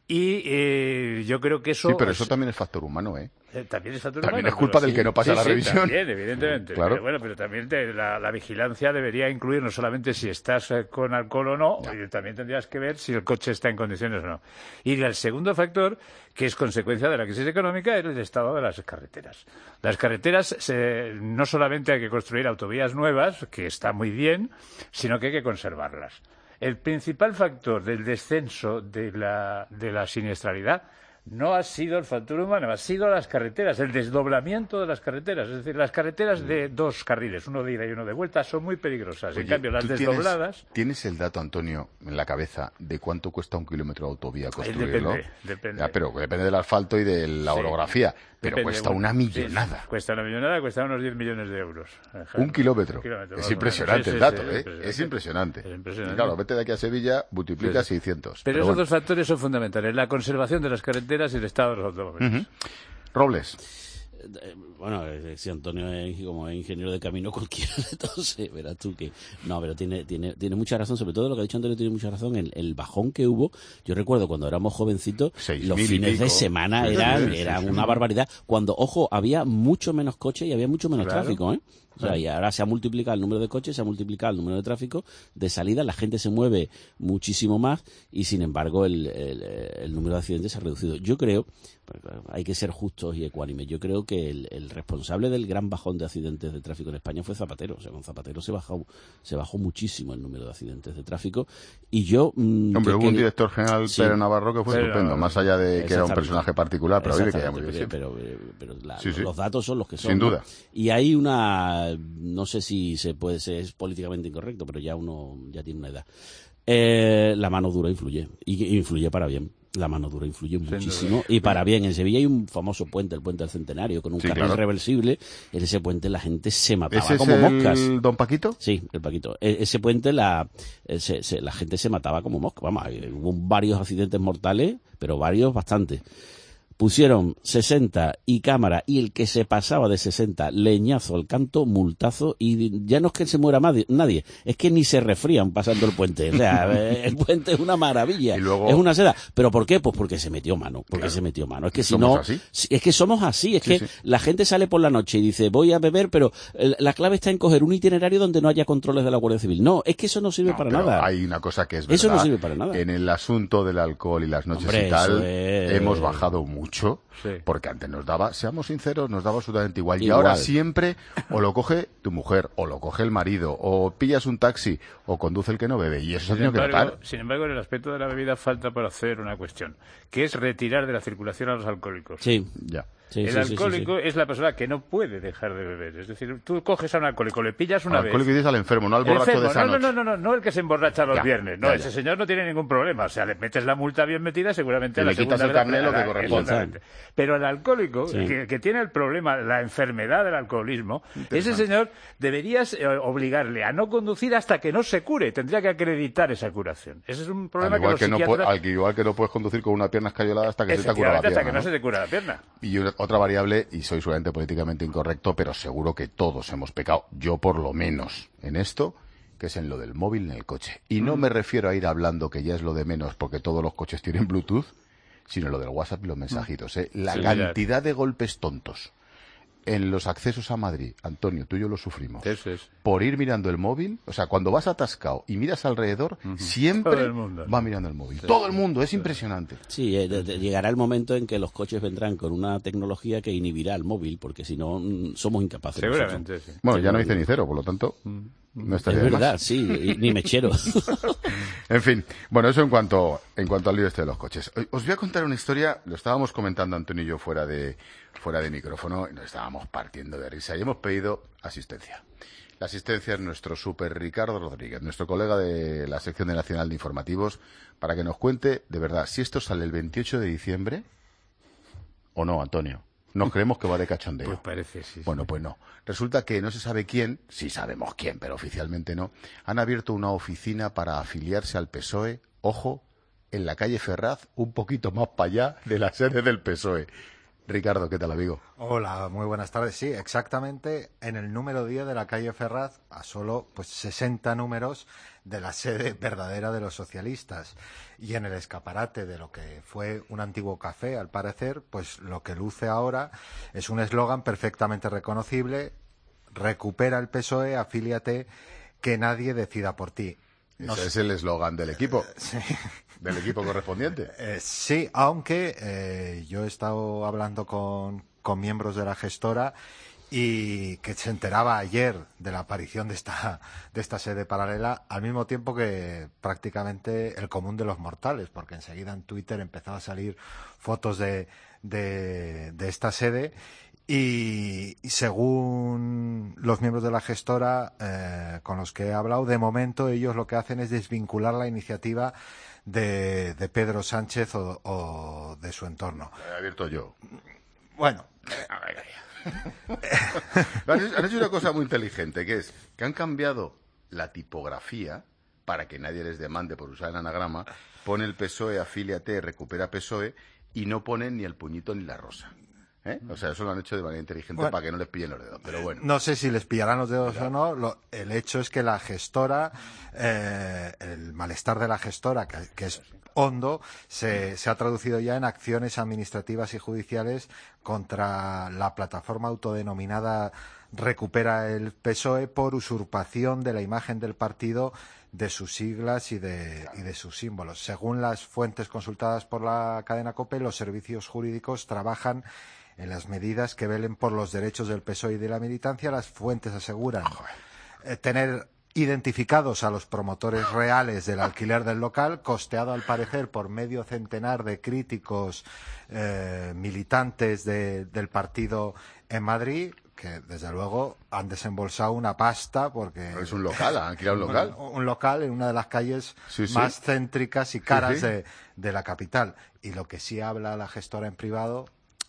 Y yo creo que eso... Sí, pero eso también es factor humano, ¿eh? También es factor también humano. es culpa del que no pasa la revisión. También, evidentemente. Claro. Pero bueno, pero también la vigilancia debería incluir no solamente si estás con alcohol o no, también tendrías que ver si el coche está en condiciones o no. Y el segundo factor, que es consecuencia de la crisis económica, es el estado de las carreteras. Las carreteras, no solamente hay que construir autovías nuevas, que está muy bien, sino que hay que conservarlas. El principal factor del descenso de la siniestralidad no ha sido el factor humano, ha sido las carreteras, el desdoblamiento de las carreteras. Es decir, las carreteras de 2 carriles, uno de ida y uno de vuelta, son muy peligrosas. Oye, en cambio, las desdobladas... ¿Tienes el dato, Antonio, en la cabeza de cuánto cuesta un kilómetro de autovía construirlo? Depende. Ya, pero depende del asfalto y de la orografía. Pero depende, cuesta una millonada. Sí, cuesta una millonada, cuesta unos 10 millones de euros. Un kilómetro. Es impresionante el dato, ¿eh? Es impresionante. Y claro, vete de aquí a Sevilla, multiplica 600. Pero esos dos factores son fundamentales, la conservación de las carreteras y el estado de los automóviles. Robles. Bueno, si Antonio es como ingeniero de camino, cualquiera de todos, verás tú que... No, pero tiene mucha razón, sobre todo lo que ha dicho Antonio tiene mucha razón, el bajón que hubo. Yo recuerdo cuando éramos jovencitos, los fines de semana eran una barbaridad, cuando, ojo, había mucho menos coches y había mucho menos tráfico, ¿eh? O sea, y ahora se ha multiplicado el número de coches, se ha multiplicado el número de tráfico, de salida, la gente se mueve muchísimo más y, sin embargo, el número de accidentes se ha reducido. Yo creo, hay que ser justos y ecuánimes, yo creo que el responsable del gran bajón de accidentes de tráfico en España fue Zapatero. O sea, con Zapatero se bajó muchísimo el número de accidentes de tráfico y yo... Hombre, hubo un director general, Pedro Navarro, que fue estupendo, más allá de que era un personaje particular, pero a mí me quedaba muy bien. Pero los datos son los que son. Sin duda. Y hay una... no sé si se puede ser es políticamente incorrecto, pero ya uno ya tiene una edad. La mano dura influye, y influye para bien. La mano dura influye muchísimo y para bien. En Sevilla hay un famoso puente, el puente del Centenario, con un carril reversible. En ese puente la gente se mataba como moscas. ¿Es el Don Paquito? Sí, el Paquito. Ese puente la gente se mataba como moscas. Vamos, hubo varios accidentes mortales, pero varios bastante. Pusieron 60 y cámara, y el que se pasaba de 60, leñazo al canto, multazo, y ya no es que se muera nadie, es que ni se resfrían pasando el puente. O sea, el puente es una maravilla, y luego... es una seda. ¿Pero por qué? Pues porque se metió mano, Es que si no, así? Es que somos así, es que la gente sale por la noche y dice, voy a beber, pero la clave está en coger un itinerario donde no haya controles de la Guardia Civil. No, es que eso no sirve para nada. Hay una cosa que es verdad. Eso no sirve para nada. En el asunto del alcohol y las noches y tal, hemos bajado mucho. Porque antes nos daba, seamos sinceros, nos daba absolutamente igual. Y ahora siempre o lo coge tu mujer, o lo coge el marido, o pillas un taxi, o conduce el que no bebe. Y eso se ha tenido que notar. Sin embargo, en el aspecto de la bebida falta por hacer una cuestión, que es retirar de la circulación a los alcohólicos. Sí, ya. El alcohólico es la persona que no puede dejar de beber. Es decir, tú coges a un alcohólico, le pillas una vez. Alcohólico dices al enfermo, no al borracho de esa noche. No el que se emborracha los viernes. No, ese señor no tiene ningún problema. O sea, le metes la multa bien metida, seguramente y le quitas el carné lo que corresponde. Pero el alcohólico, que tiene el problema, la enfermedad del alcoholismo, ese señor deberías obligarle a no conducir hasta que no se cure. Tendría que acreditar esa curación. Ese es un problema que los psiquiatras... Igual que no puedes conducir con una pierna escayolada hasta que se te cura la pierna. Hasta que no se te cura la pierna. Y otra variable, y soy seguramente políticamente incorrecto, pero seguro que todos hemos pecado, yo por lo menos, en esto, que es en lo del móvil en el coche. Y no me refiero a ir hablando, que ya es lo de menos, porque todos los coches tienen Bluetooth, sino lo del WhatsApp y los mensajitos. La cantidad de golpes tontos en los accesos a Madrid, Antonio, tú y yo lo sufrimos. Eso es. Por ir mirando el móvil, o sea, cuando vas atascado y miras alrededor, siempre va mirando el móvil. Todo el mundo, es impresionante. Sí, llegará el momento en que los coches vendrán con una tecnología que inhibirá el móvil, porque si no, somos incapaces. Seguramente, sí. Bueno, ya no hay cenicero, por lo tanto, no estaría de más. Es verdad, sí, ni mechero. En fin, bueno, eso en cuanto al lío este de los coches. Os voy a contar una historia, lo estábamos comentando Antonio y yo fuera de micrófono, y nos estábamos partiendo de risa, y hemos pedido asistencia. La asistencia es nuestro super Ricardo Rodríguez, nuestro colega de la sección de Nacional de Informativos, para que nos cuente, de verdad, si esto sale el 28 de diciembre, o no, Antonio. Nos creemos que va de cachondeo. Pues parece, sí. Bueno, pues no. Resulta que no se sabe quién, sí sabemos quién, pero oficialmente no, han abierto una oficina para afiliarse al PSOE, ojo, en la calle Ferraz, un poquito más para allá de la sede del PSOE. Ricardo, ¿qué tal, amigo? Hola, muy buenas tardes. Sí, exactamente en el número 10 de la calle Ferraz, a solo 60 números de la sede verdadera de los socialistas. Y en el escaparate de lo que fue un antiguo café, al parecer, pues lo que luce ahora es un eslogan perfectamente reconocible: recupera el PSOE, afíliate, que nadie decida por ti. Ese es el eslogan del equipo. Sí. ¿Del equipo correspondiente? Sí, aunque yo he estado hablando con miembros de la gestora y que se enteraba ayer de la aparición de esta sede paralela, al mismo tiempo que prácticamente el común de los mortales, porque enseguida en Twitter empezaba a salir fotos de esta sede. Y según los miembros de la gestora con los que he hablado, de momento ellos lo que hacen es desvincular la iniciativa de Pedro Sánchez o de su entorno. He abierto yo. Bueno. Han hecho una cosa muy inteligente, que es que han cambiado la tipografía para que nadie les demande por usar el anagrama. Pone el PSOE, afíliate, recupera PSOE, y no ponen ni el puñito ni la rosa. O sea, eso lo han hecho de manera inteligente para que no les pillen los dedos, pero bueno. No sé si les pillarán los dedos o no. El hecho es que la gestora, el malestar de la gestora, que es hondo, se ha traducido ya en acciones administrativas y judiciales contra la plataforma autodenominada Recupera el PSOE por usurpación de la imagen del partido, de sus siglas y de sus símbolos. Según las fuentes consultadas por la cadena COPE, los servicios jurídicos trabajan en las medidas que velen por los derechos del PSOE y de la militancia. Las fuentes aseguran tener identificados a los promotores reales del alquiler del local, costeado al parecer por medio centenar de críticos militantes del partido en Madrid, que desde luego han desembolsado una pasta porque... Pero es un local, han creado un local. Un local en una de las calles más céntricas y caras de la capital. Y lo que sí habla la gestora en privado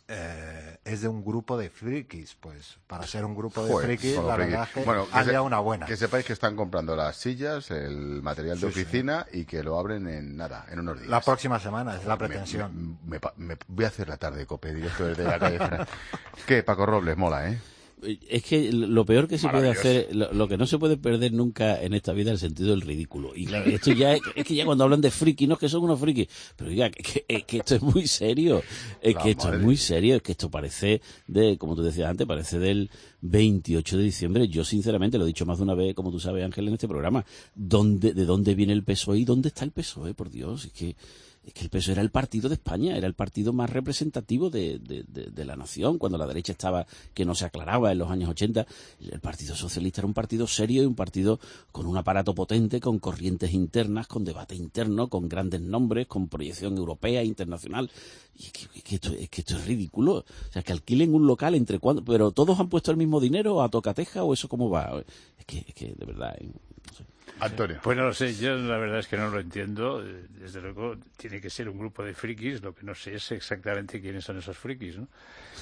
es de un grupo de frikis. Pues para ser un grupo de frikis, la verdad es que han dado una buena. Que sepáis que están comprando las sillas, el material de oficina y que lo abren en unos días. La próxima semana es la pretensión. Me voy a hacer la tarde, Cope, directo desde la calle Fernández. ¿Qué, Paco Robles? Mola, ¿eh? Es que lo peor que se puede hacer, lo que no se puede perder nunca en esta vida es el sentido del ridículo. Y claro, esto ya es que ya cuando hablan de friki, no es que son unos frikis, pero ya que esto es muy serio, es que esto parece como tú decías antes, parece del 28 de diciembre. Yo sinceramente lo he dicho más de una vez, como tú sabes, Ángel, en este programa, ¿de dónde viene el PSOE y dónde está el PSOE? Por Dios, es que el PSOE era el partido de España, era el partido más representativo de la nación, cuando la derecha estaba, que no se aclaraba en los años 80. El Partido Socialista era un partido serio y un partido con un aparato potente, con corrientes internas, con debate interno, con grandes nombres, con proyección europea, internacional. Y es que esto es ridículo. O sea, que alquilen un local entre cuando, pero todos han puesto el mismo dinero a tocateja, o eso cómo va. Es que de verdad, no sé. Antonio. Pues no lo sé, yo la verdad es que no lo entiendo. Desde luego tiene que ser un grupo de frikis, lo que no sé es exactamente quiénes son esos frikis, ¿no?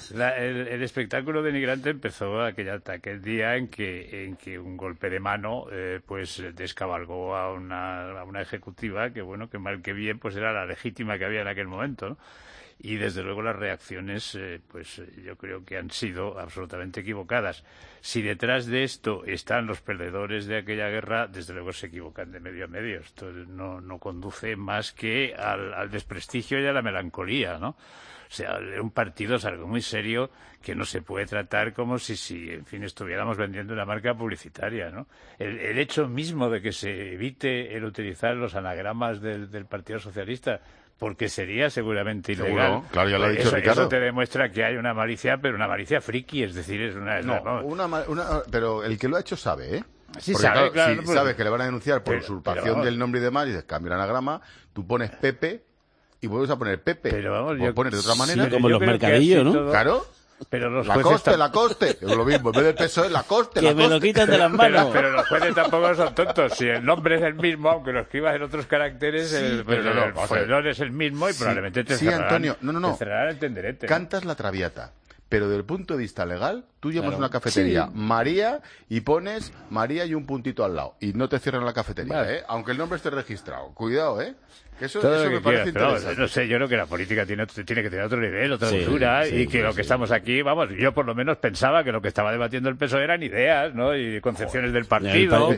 El espectáculo denigrante empezó aquel día en que un golpe de mano pues descabalgó a una ejecutiva que, bueno, que mal que bien, pues era la legítima que había en aquel momento, ¿no? Y desde luego las reacciones, pues yo creo que han sido absolutamente equivocadas. Si detrás de esto están los perdedores de aquella guerra, desde luego se equivocan de medio a medio. Esto no conduce más que al desprestigio y a la melancolía, ¿no? O sea, un partido es algo muy serio que no se puede tratar como si en fin, estuviéramos vendiendo una marca publicitaria, ¿no? El hecho mismo de que se evite el utilizar los anagramas del Partido Socialista, porque sería seguramente ilegal. Seguro, claro, ya lo ha dicho Ricardo. Eso te demuestra que hay una malicia, pero una malicia friki, es decir, es una... pero el que lo ha hecho sabe, ¿eh? Sí, porque sabe, claro. Si sabe que le van a denunciar por usurpación del nombre y demás, y dices, cambia el anagrama, tú pones Pepe y vuelves a poner Pepe. Pero vamos, o pones de otra manera. Sí, como los mercadillos, ¿no? Todo... Claro. Pero los Lacoste, es lo mismo, en vez del PSOE, Lacoste. Que me lo quitan de las manos. Pero los jueces tampoco son tontos, si el nombre es el mismo, aunque lo escribas en otros caracteres, el folder es el mismo y probablemente te cerrarán. Antonio, te cerrarán el tenderete. Cantas la traviata, pero desde el punto de vista legal, tú llamas a una cafetería María y pones María y un puntito al lado, y no te cierran la cafetería, vale. Aunque el nombre esté registrado. Cuidado, Eso me parece interesante. No sé, yo creo que la política tiene que tener otro nivel, otra altura, y que lo que estamos aquí, vamos, yo por lo menos pensaba que lo que estaba debatiendo el PSOE eran ideas, ¿no? Y concepciones del partido,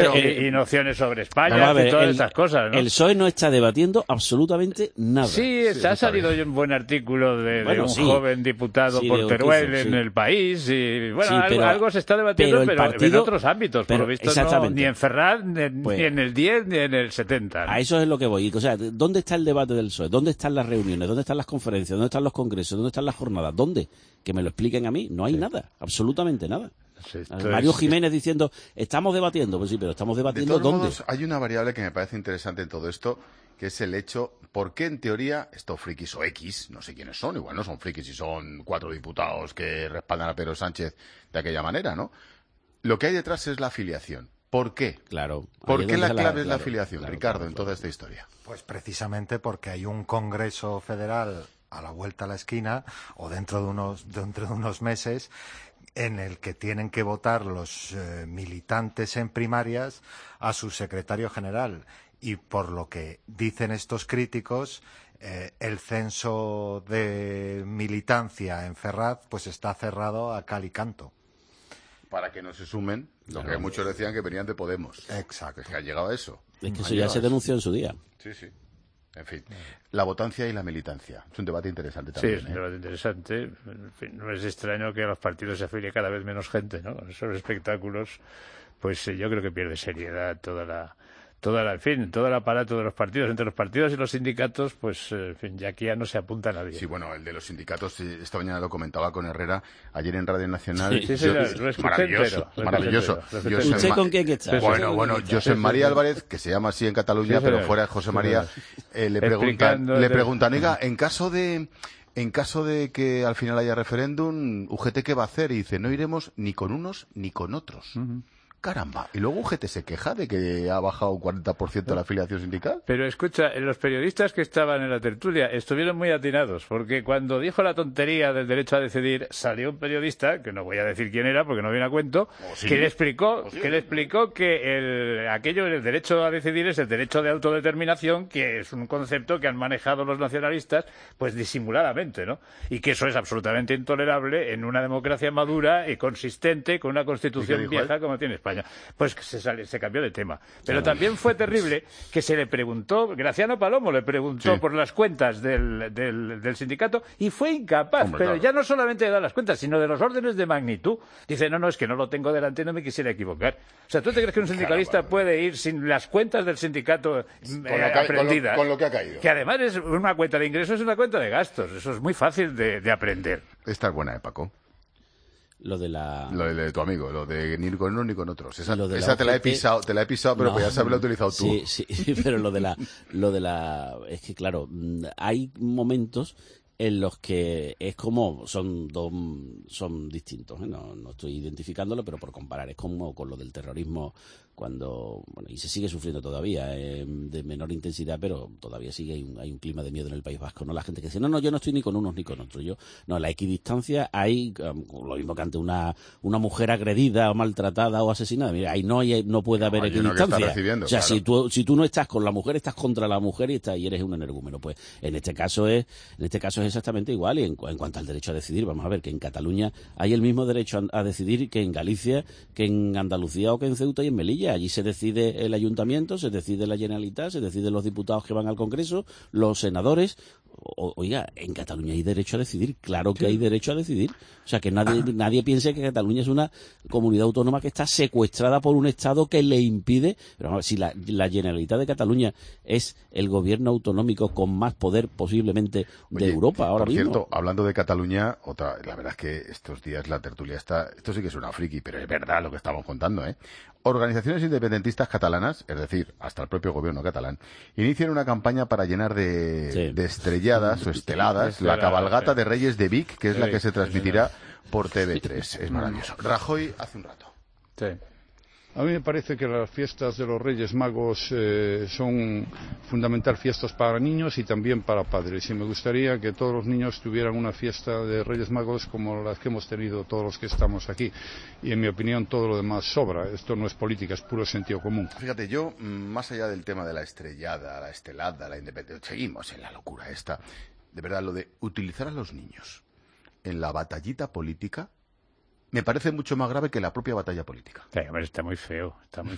y nociones sobre España, y todas esas cosas, ¿no? El PSOE no está debatiendo absolutamente nada. Sí, ha salido hoy un buen artículo de un joven diputado por Teruel en El País, y bueno, algo se está debatiendo, pero en otros ámbitos, por lo visto no, ni en Ferraz, ni en el 10, ni en el 70. ¿no? A eso es lo que voy, o sea, ¿dónde está el debate del PSOE? ¿Dónde están las reuniones? ¿Dónde están las conferencias? ¿Dónde están los congresos? ¿Dónde están las jornadas? ¿Dónde? Que me lo expliquen a mí. No hay nada, absolutamente nada. Mario Jiménez diciendo, estamos debatiendo. Pues sí, pero estamos debatiendo ¿dónde? Modos, hay una variable que me parece interesante en todo esto, que es el hecho, ¿por qué en teoría estos frikis o X, no sé quiénes son, igual no son frikis y son 4 diputados que respaldan a Pedro Sánchez de aquella manera, ¿no? Lo que hay detrás es la afiliación. ¿Por qué? Claro. ¿Por qué la clave es la afiliación, Ricardo, en toda esta historia? Pues precisamente porque hay un Congreso Federal a la vuelta a la esquina, o dentro de unos meses, en el que tienen que votar los militantes en primarias a su secretario general. Y por lo que dicen estos críticos, el censo de militancia en Ferraz pues está cerrado a cal y canto. Para que no se sumen lo que muchos decían que venían de Podemos. Exacto. Es que ha llegado a eso. Es que eso ya se denunció en su día. Sí. En fin, la votancia y la militancia. Es un debate interesante también. Sí, es un debate interesante. En fin, no es extraño que a los partidos se afilie cada vez menos gente, ¿no? Con esos espectáculos, pues yo creo que pierde seriedad todo el aparato de los partidos. Entre los partidos y los sindicatos, pues, en fin, ya aquí ya no se apunta nadie. Sí, bueno, el de los sindicatos, esta mañana lo comentaba con Herrera, ayer en Radio Nacional. Sí, lo escuché maravilloso. ¿Usted con quién está? Bueno, José María Álvarez, que se llama así en Cataluña, pero fuera de José María, le preguntan, oiga, en caso de en caso de que al final haya referéndum, UGT ¿qué va a hacer? Y dice, no iremos ni con unos ni con otros. Caramba. Y luego UGT se queja de que ha bajado un 40% la afiliación sindical. Pero escucha, los periodistas que estaban en la tertulia estuvieron muy atinados, porque cuando dijo la tontería del derecho a decidir, salió un periodista, que no voy a decir quién era porque no viene a cuento, que le explicó que aquello del derecho a decidir es el derecho de autodeterminación, que es un concepto que han manejado los nacionalistas pues disimuladamente, ¿no? Y que eso es absolutamente intolerable en una democracia madura y consistente con una constitución vieja como tiene España. Pues se cambió de tema. Pero también fue terrible que se le preguntó, Graciano Palomo le preguntó por las cuentas del sindicato y fue incapaz, pero ya no solamente de dar las cuentas, sino de los órdenes de magnitud. Dice, no, es que no lo tengo delante y no me quisiera equivocar. O sea, ¿tú te crees que un sindicalista puede ir sin las cuentas del sindicato aprendidas? Con lo que ha caído. Que además es una cuenta de ingresos, es una cuenta de gastos. Eso es muy fácil de aprender. Esta es buena, Paco. Lo de tu amigo, lo de ni con unos ni con otros. Esa te la he pisado, pero pues ya sabes, lo has utilizado tú. Sí, pero lo de la es que claro, hay momentos en los que es como son distintos, ¿eh? No estoy identificándolo, pero por comparar es como con lo del terrorismo y se sigue sufriendo todavía de menor intensidad, pero todavía hay un clima de miedo en el País Vasco, ¿no? La gente que dice, no, yo no estoy ni con unos ni con otros. La equidistancia hay, lo mismo que ante una mujer agredida o maltratada o asesinada. Mira, ahí no puede haber equidistancia. O sea, claro. si tú no estás con la mujer, estás contra la mujer y eres un energúmeno. Pues en este caso es exactamente igual. Y en cuanto al derecho a decidir, vamos a ver que en Cataluña hay el mismo derecho a decidir que en Galicia, que en Andalucía o que en Ceuta y en Melilla. Allí se decide el ayuntamiento, se decide la Generalitat, se deciden los diputados que van al Congreso, los senadores. Oiga, en Cataluña hay derecho a decidir, claro que hay derecho a decidir. O sea, que nadie piense que Cataluña es una comunidad autónoma que está secuestrada por un Estado que le impide. Pero vamos, si la Generalitat de Cataluña es el gobierno autonómico con más poder posiblemente de Europa ahora mismo. Por cierto, hablando de Cataluña, la verdad es que estos días la tertulia esto sí que es una friki, pero es verdad lo que estamos contando, ¿eh? Organizaciones independentistas catalanas, es decir, hasta el propio gobierno catalán, inician una campaña para llenar de estrelladas o esteladas la cabalgata de Reyes de Vic, que es la que se transmitirá por TV3. Es maravilloso. Rajoy hace un rato. Sí. A mí me parece que las fiestas de los Reyes Magos son fundamental fiestas para niños y también para padres. Y me gustaría que todos los niños tuvieran una fiesta de Reyes Magos como las que hemos tenido todos los que estamos aquí. Y en mi opinión todo lo demás sobra. Esto no es política, es puro sentido común. Fíjate, yo, más allá del tema de la estrellada, la estelada, la independencia, seguimos en la locura esta. De verdad, lo de utilizar a los niños en la batallita política me parece mucho más grave que la propia batalla política. Sí, hombre, está muy feo.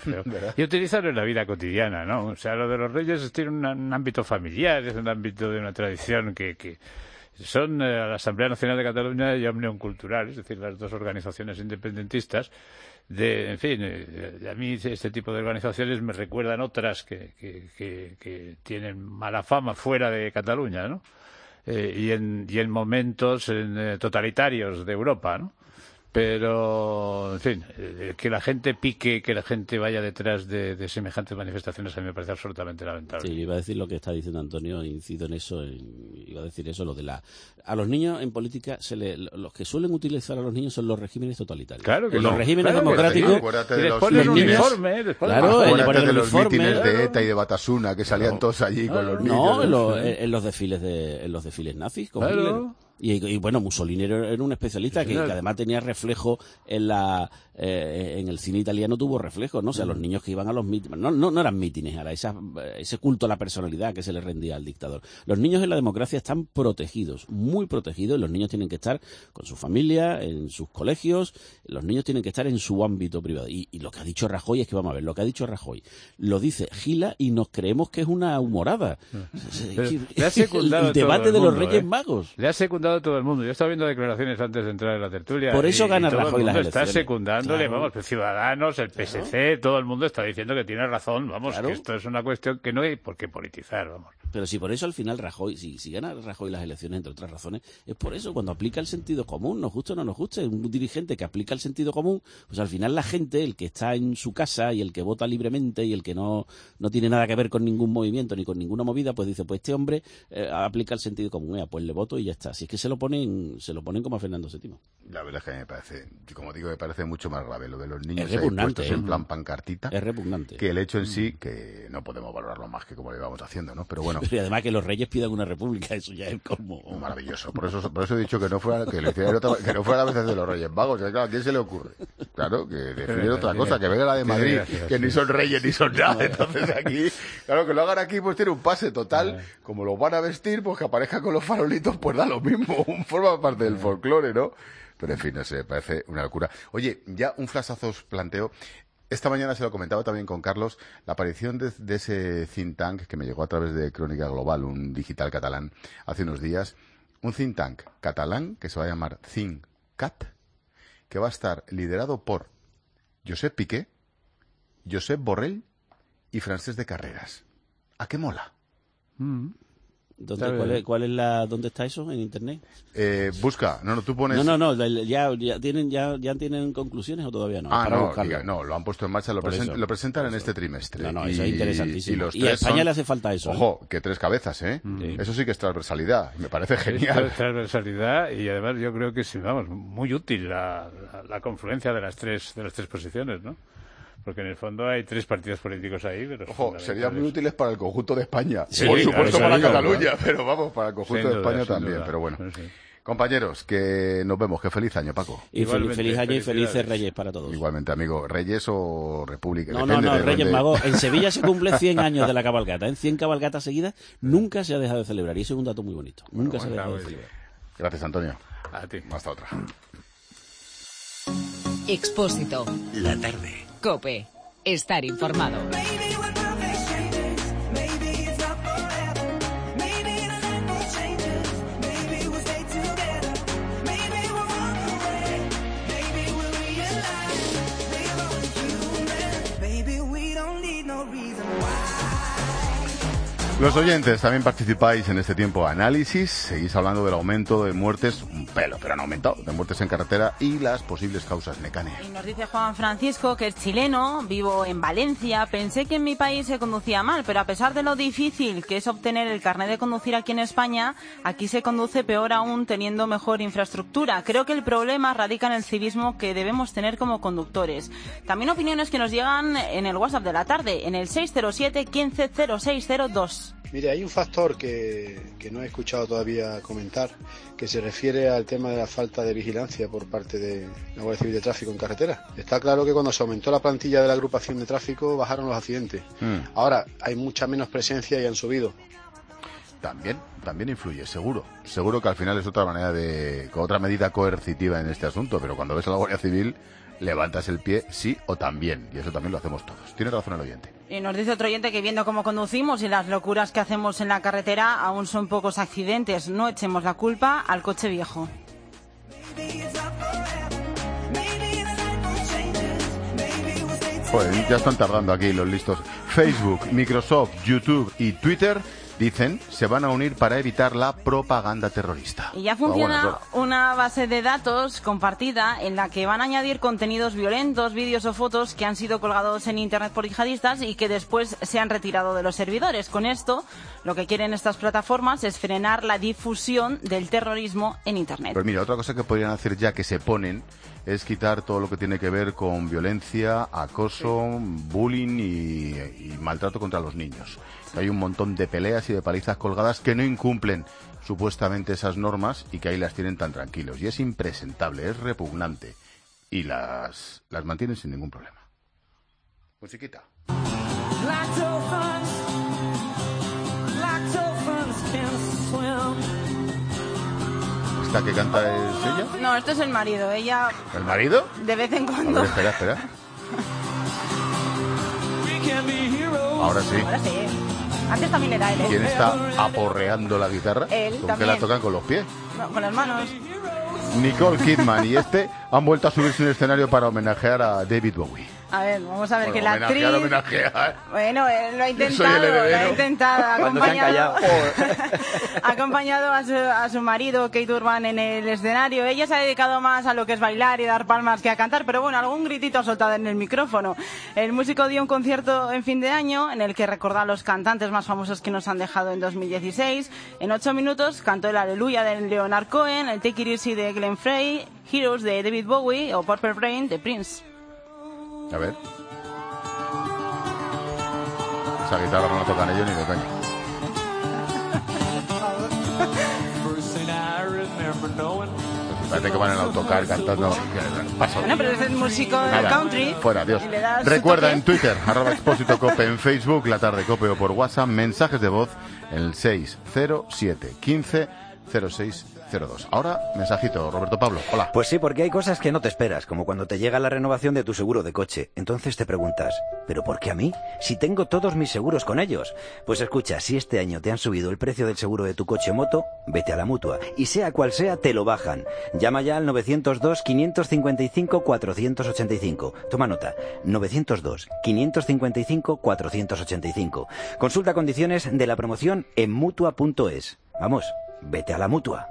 Y utilizarlo en la vida cotidiana, ¿no? O sea, lo de los Reyes tiene un ámbito familiar, es un ámbito de una tradición que son la Asamblea Nacional de Cataluña y Òmnium Cultural, es decir, las dos organizaciones independentistas. En fin, a mí este tipo de organizaciones me recuerdan otras que tienen mala fama fuera de Cataluña, ¿no? Y en momentos totalitarios de Europa, ¿no? Pero, en fin, que la gente pique, que la gente vaya detrás de semejantes manifestaciones a mí me parece absolutamente lamentable. Sí, iba a decir lo que está diciendo Antonio, incido en eso, iba a decir eso, lo de a los niños en política, los que suelen utilizar a los niños son los regímenes totalitarios. Claro que en los regímenes democráticos, y les ponen un uniforme, acuérdate de los mítines de ETA y de Batasuna, que salían todos allí con los niños. No, en los desfiles nazis, con Hitler. Y bueno, Mussolini era un especialista que además tenía reflejo en el cine italiano, tuvo reflejo, ¿no? O sea, los niños que iban a los mítines, no eran mítines, era ese culto a la personalidad que se le rendía al dictador. Los niños en la democracia están protegidos, muy protegidos, y los niños tienen que estar con su familia, en sus colegios, los niños tienen que estar en su ámbito privado. Y lo que ha dicho Rajoy es que, vamos a ver, lo que ha dicho Rajoy lo dice Gila y nos creemos que es una humorada. Le ha secundado el debate de los Reyes Magos. Le ha secundado a todo el mundo. Yo estaba viendo declaraciones antes de entrar en la tertulia. Por eso gana Rajoy las elecciones. Está secundándole, vamos, Ciudadanos, el PSC, todo el mundo está diciendo que tiene razón, vamos, que esto es una cuestión que no hay por qué politizar, vamos. Pero si por eso al final Rajoy, si gana Rajoy las elecciones, entre otras razones, es por eso, cuando aplica el sentido común, nos guste o no nos guste, un dirigente que aplica el sentido común, pues al final la gente, el que está en su casa y el que vota libremente y el que no tiene nada que ver con ningún movimiento ni con ninguna movida, pues dice, pues este hombre aplica el sentido común, pues le voto y ya está. Si es que se lo ponen como a Fernando VII. La verdad es que me parece, como digo, me parece mucho más grave lo de los niños es repugnante, puestos en plan pancartita. Es repugnante. Que el hecho en sí, que no podemos valorarlo más que como le vamos haciendo, ¿no? Pero bueno. Y además que los reyes pidan una república, eso ya es como maravilloso. Por eso he dicho que no fuera la vez de los Reyes Magos. Claro, ¿a quién se le ocurre? Claro, que definir otra cosa, que venga la de Madrid, que ni son reyes ni son nada. Entonces aquí, claro, que lo hagan aquí, pues tiene un pase total. Como los van a vestir, pues que aparezca con los farolitos, pues da lo mismo. Forma parte del folclore, ¿no? Pero en fin, no sé, me parece una locura. Oye, ya un flashazo os planteo. Esta mañana se lo comentaba también con Carlos, la aparición de ese think tank que me llegó a través de Crónica Global, un digital catalán, hace unos días. Un think tank catalán que se va a llamar ThinkCat, que va a estar liderado por Josep Piqué, Josep Borrell y Francesc de Carreras. ¿A qué mola? ¿Dónde está eso en internet? Busca, tú pones. Ya tienen conclusiones o todavía no. No, lo han puesto en marcha, lo presentan en este trimestre. Eso es interesantísimo. Y a España le hace falta eso. Ojo, que 3 cabezas, ¿eh? Eso sí que es transversalidad, me parece genial. Es transversalidad y además yo creo que sí, muy útil la confluencia de las tres posiciones, ¿no? Porque en el fondo hay 3 partidos políticos ahí. Pero ojo, serían muy útiles para el conjunto de España. Sí, por supuesto para Cataluña, ¿no? Pero vamos, para el conjunto de España también. Pero bueno. Sí. Compañeros, que nos vemos. Que feliz año, Paco. Y feliz año y felices Reyes para todos. Igualmente, amigo. ¿Reyes o República? No, Reyes Magos. En Sevilla se cumple 100 años de la cabalgata. En 100 cabalgatas seguidas nunca se ha dejado de celebrar. Y eso es un dato muy bonito. Nunca se ha dejado de celebrar. Gracias, Antonio. A ti. Hasta otra. Expósito. La tarde. COPE. Estar informado. Los oyentes también participáis en este tiempo de análisis. Seguís hablando del aumento de muertes, un pelo, pero han aumentado, de muertes en carretera y las posibles causas, Necane. Y nos dice Juan Francisco, que es chileno, vivo en Valencia. Pensé que en mi país se conducía mal, pero a pesar de lo difícil que es obtener el carnet de conducir aquí en España, aquí se conduce peor aún teniendo mejor infraestructura. Creo que el problema radica en el civismo que debemos tener como conductores. También opiniones que nos llegan en el WhatsApp de la tarde, en el 607 15 0602. Mire, hay un factor que no he escuchado todavía comentar, que se refiere al tema de la falta de vigilancia por parte de la Guardia Civil de Tráfico en carretera. Está claro que cuando se aumentó la plantilla de la agrupación de tráfico bajaron los accidentes. Ahora hay mucha menos presencia y han subido. También influye, seguro que al final es otra medida coercitiva en este asunto, pero cuando ves a la Guardia Civil levantas el pie sí o también, y eso también lo hacemos todos. Tiene razón el oyente. Y nos dice otro oyente que viendo cómo conducimos y las locuras que hacemos en la carretera, aún son pocos accidentes. No echemos la culpa al coche viejo. Pues ya están tardando aquí los listos. Facebook, Microsoft, YouTube y Twitter dicen se van a unir para evitar la propaganda terrorista. Y ya funciona una base de datos compartida en la que van a añadir contenidos violentos, vídeos o fotos que han sido colgados en Internet por yihadistas y que después se han retirado de los servidores. Con esto, lo que quieren estas plataformas es frenar la difusión del terrorismo en Internet. Pues mira, otra cosa que podrían hacer ya que se ponen es quitar todo lo que tiene que ver con violencia, acoso, bullying y maltrato contra los niños. Hay un montón de peleas y de palizas colgadas que no incumplen supuestamente esas normas y que ahí las tienen tan tranquilos. Y es impresentable, es repugnante. Y las mantienen sin ningún problema. Musiquita. ¿Esta que canta es ella? No, esto es el marido. Ella... ¿El marido? De vez en cuando... A ver, espera. Ahora sí. Ahora sí. Antes también era él. ¿Quién está aporreando la guitarra? Él ¿Con también. qué la tocan? ¿Con los pies? No, con las manos. Nicole Kidman y han vuelto a subirse en el escenario para homenajear a David Bowie. A ver, vamos a ver, que la actriz... Homenajea. Bueno, lo ha intentado, ha acompañado a su marido, Kate Urban, en el escenario. Ella se ha dedicado más a lo que es bailar y dar palmas que a cantar, pero bueno, algún gritito ha soltado en el micrófono. El músico dio un concierto en fin de año en el que recordó a los cantantes más famosos que nos han dejado en 2016. En 8 minutos cantó el Aleluya de Leonard Cohen, el Take It Easy de Glenn Frey, Heroes de David Bowie o Purple Rain de Prince. A ver. Esa guitarra no la tocan ellos ni de coña. Parece que van en el autocar cantando. Paso. Bueno, pero es el músico de country. Fuera, adiós. Recuerda en Twitter, @expósito_cope, en Facebook, La Tarde Cope, o por WhatsApp, mensajes de voz en el 607 15 06 02. Ahora, mensajito, Roberto Pablo. Hola. Pues sí, porque hay cosas que no te esperas, como cuando te llega la renovación de tu seguro de coche. Entonces te preguntas, ¿pero por qué a mí? Si tengo todos mis seguros con ellos. Pues escucha, si este año te han subido el precio del seguro de tu coche o moto, vete a la Mutua. Y sea cual sea, te lo bajan. Llama ya al 902-555-485. Toma nota, 902-555-485. Consulta condiciones de la promoción en Mutua.es. Vamos, vete a la Mutua.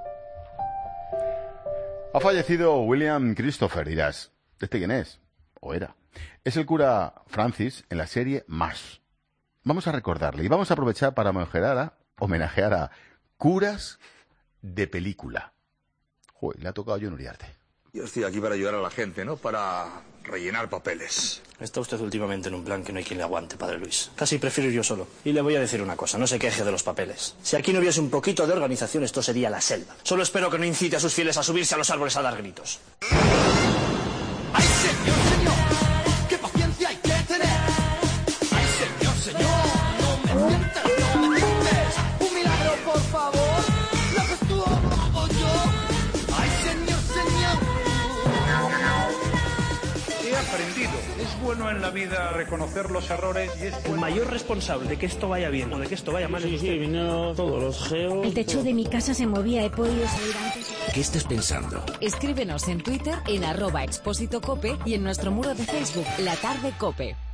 Ha fallecido William Christopher, dirás. ¿Este quién es? ¿O era? Es el cura Francis en la serie Más. Vamos a recordarle y vamos a aprovechar para homenajear a curas de película. Joder, le ha tocado a John Uriarte. Yo estoy aquí para ayudar a la gente, no para rellenar papeles. Está usted últimamente en un plan que no hay quien le aguante, padre Luis. Casi prefiero ir yo solo. Y le voy a decir una cosa, no se queje de los papeles. Si aquí no hubiese un poquito de organización, esto sería la selva. Solo espero que no incite a sus fieles a subirse a los árboles a dar gritos. ¡Ay, señor, señor! ¡Qué paciencia hay que tener! ¡Ay, señor, señor! ¡No me sientas, no me sientes! ¡Un milagro, por favor! ¡Lo que tú hago yo! ¡Ay, señor, señor! He aprendido. Es bueno en la vida reconocer los errores y es El mayor responsable de que esto vaya bien o de que esto vaya mal es usted. Vino todos los geos. El techo de mi casa se movía, he podido salir antes. ¿Qué estás pensando? Escríbenos en Twitter en @expósitocope y en nuestro muro de Facebook La Tarde Cope.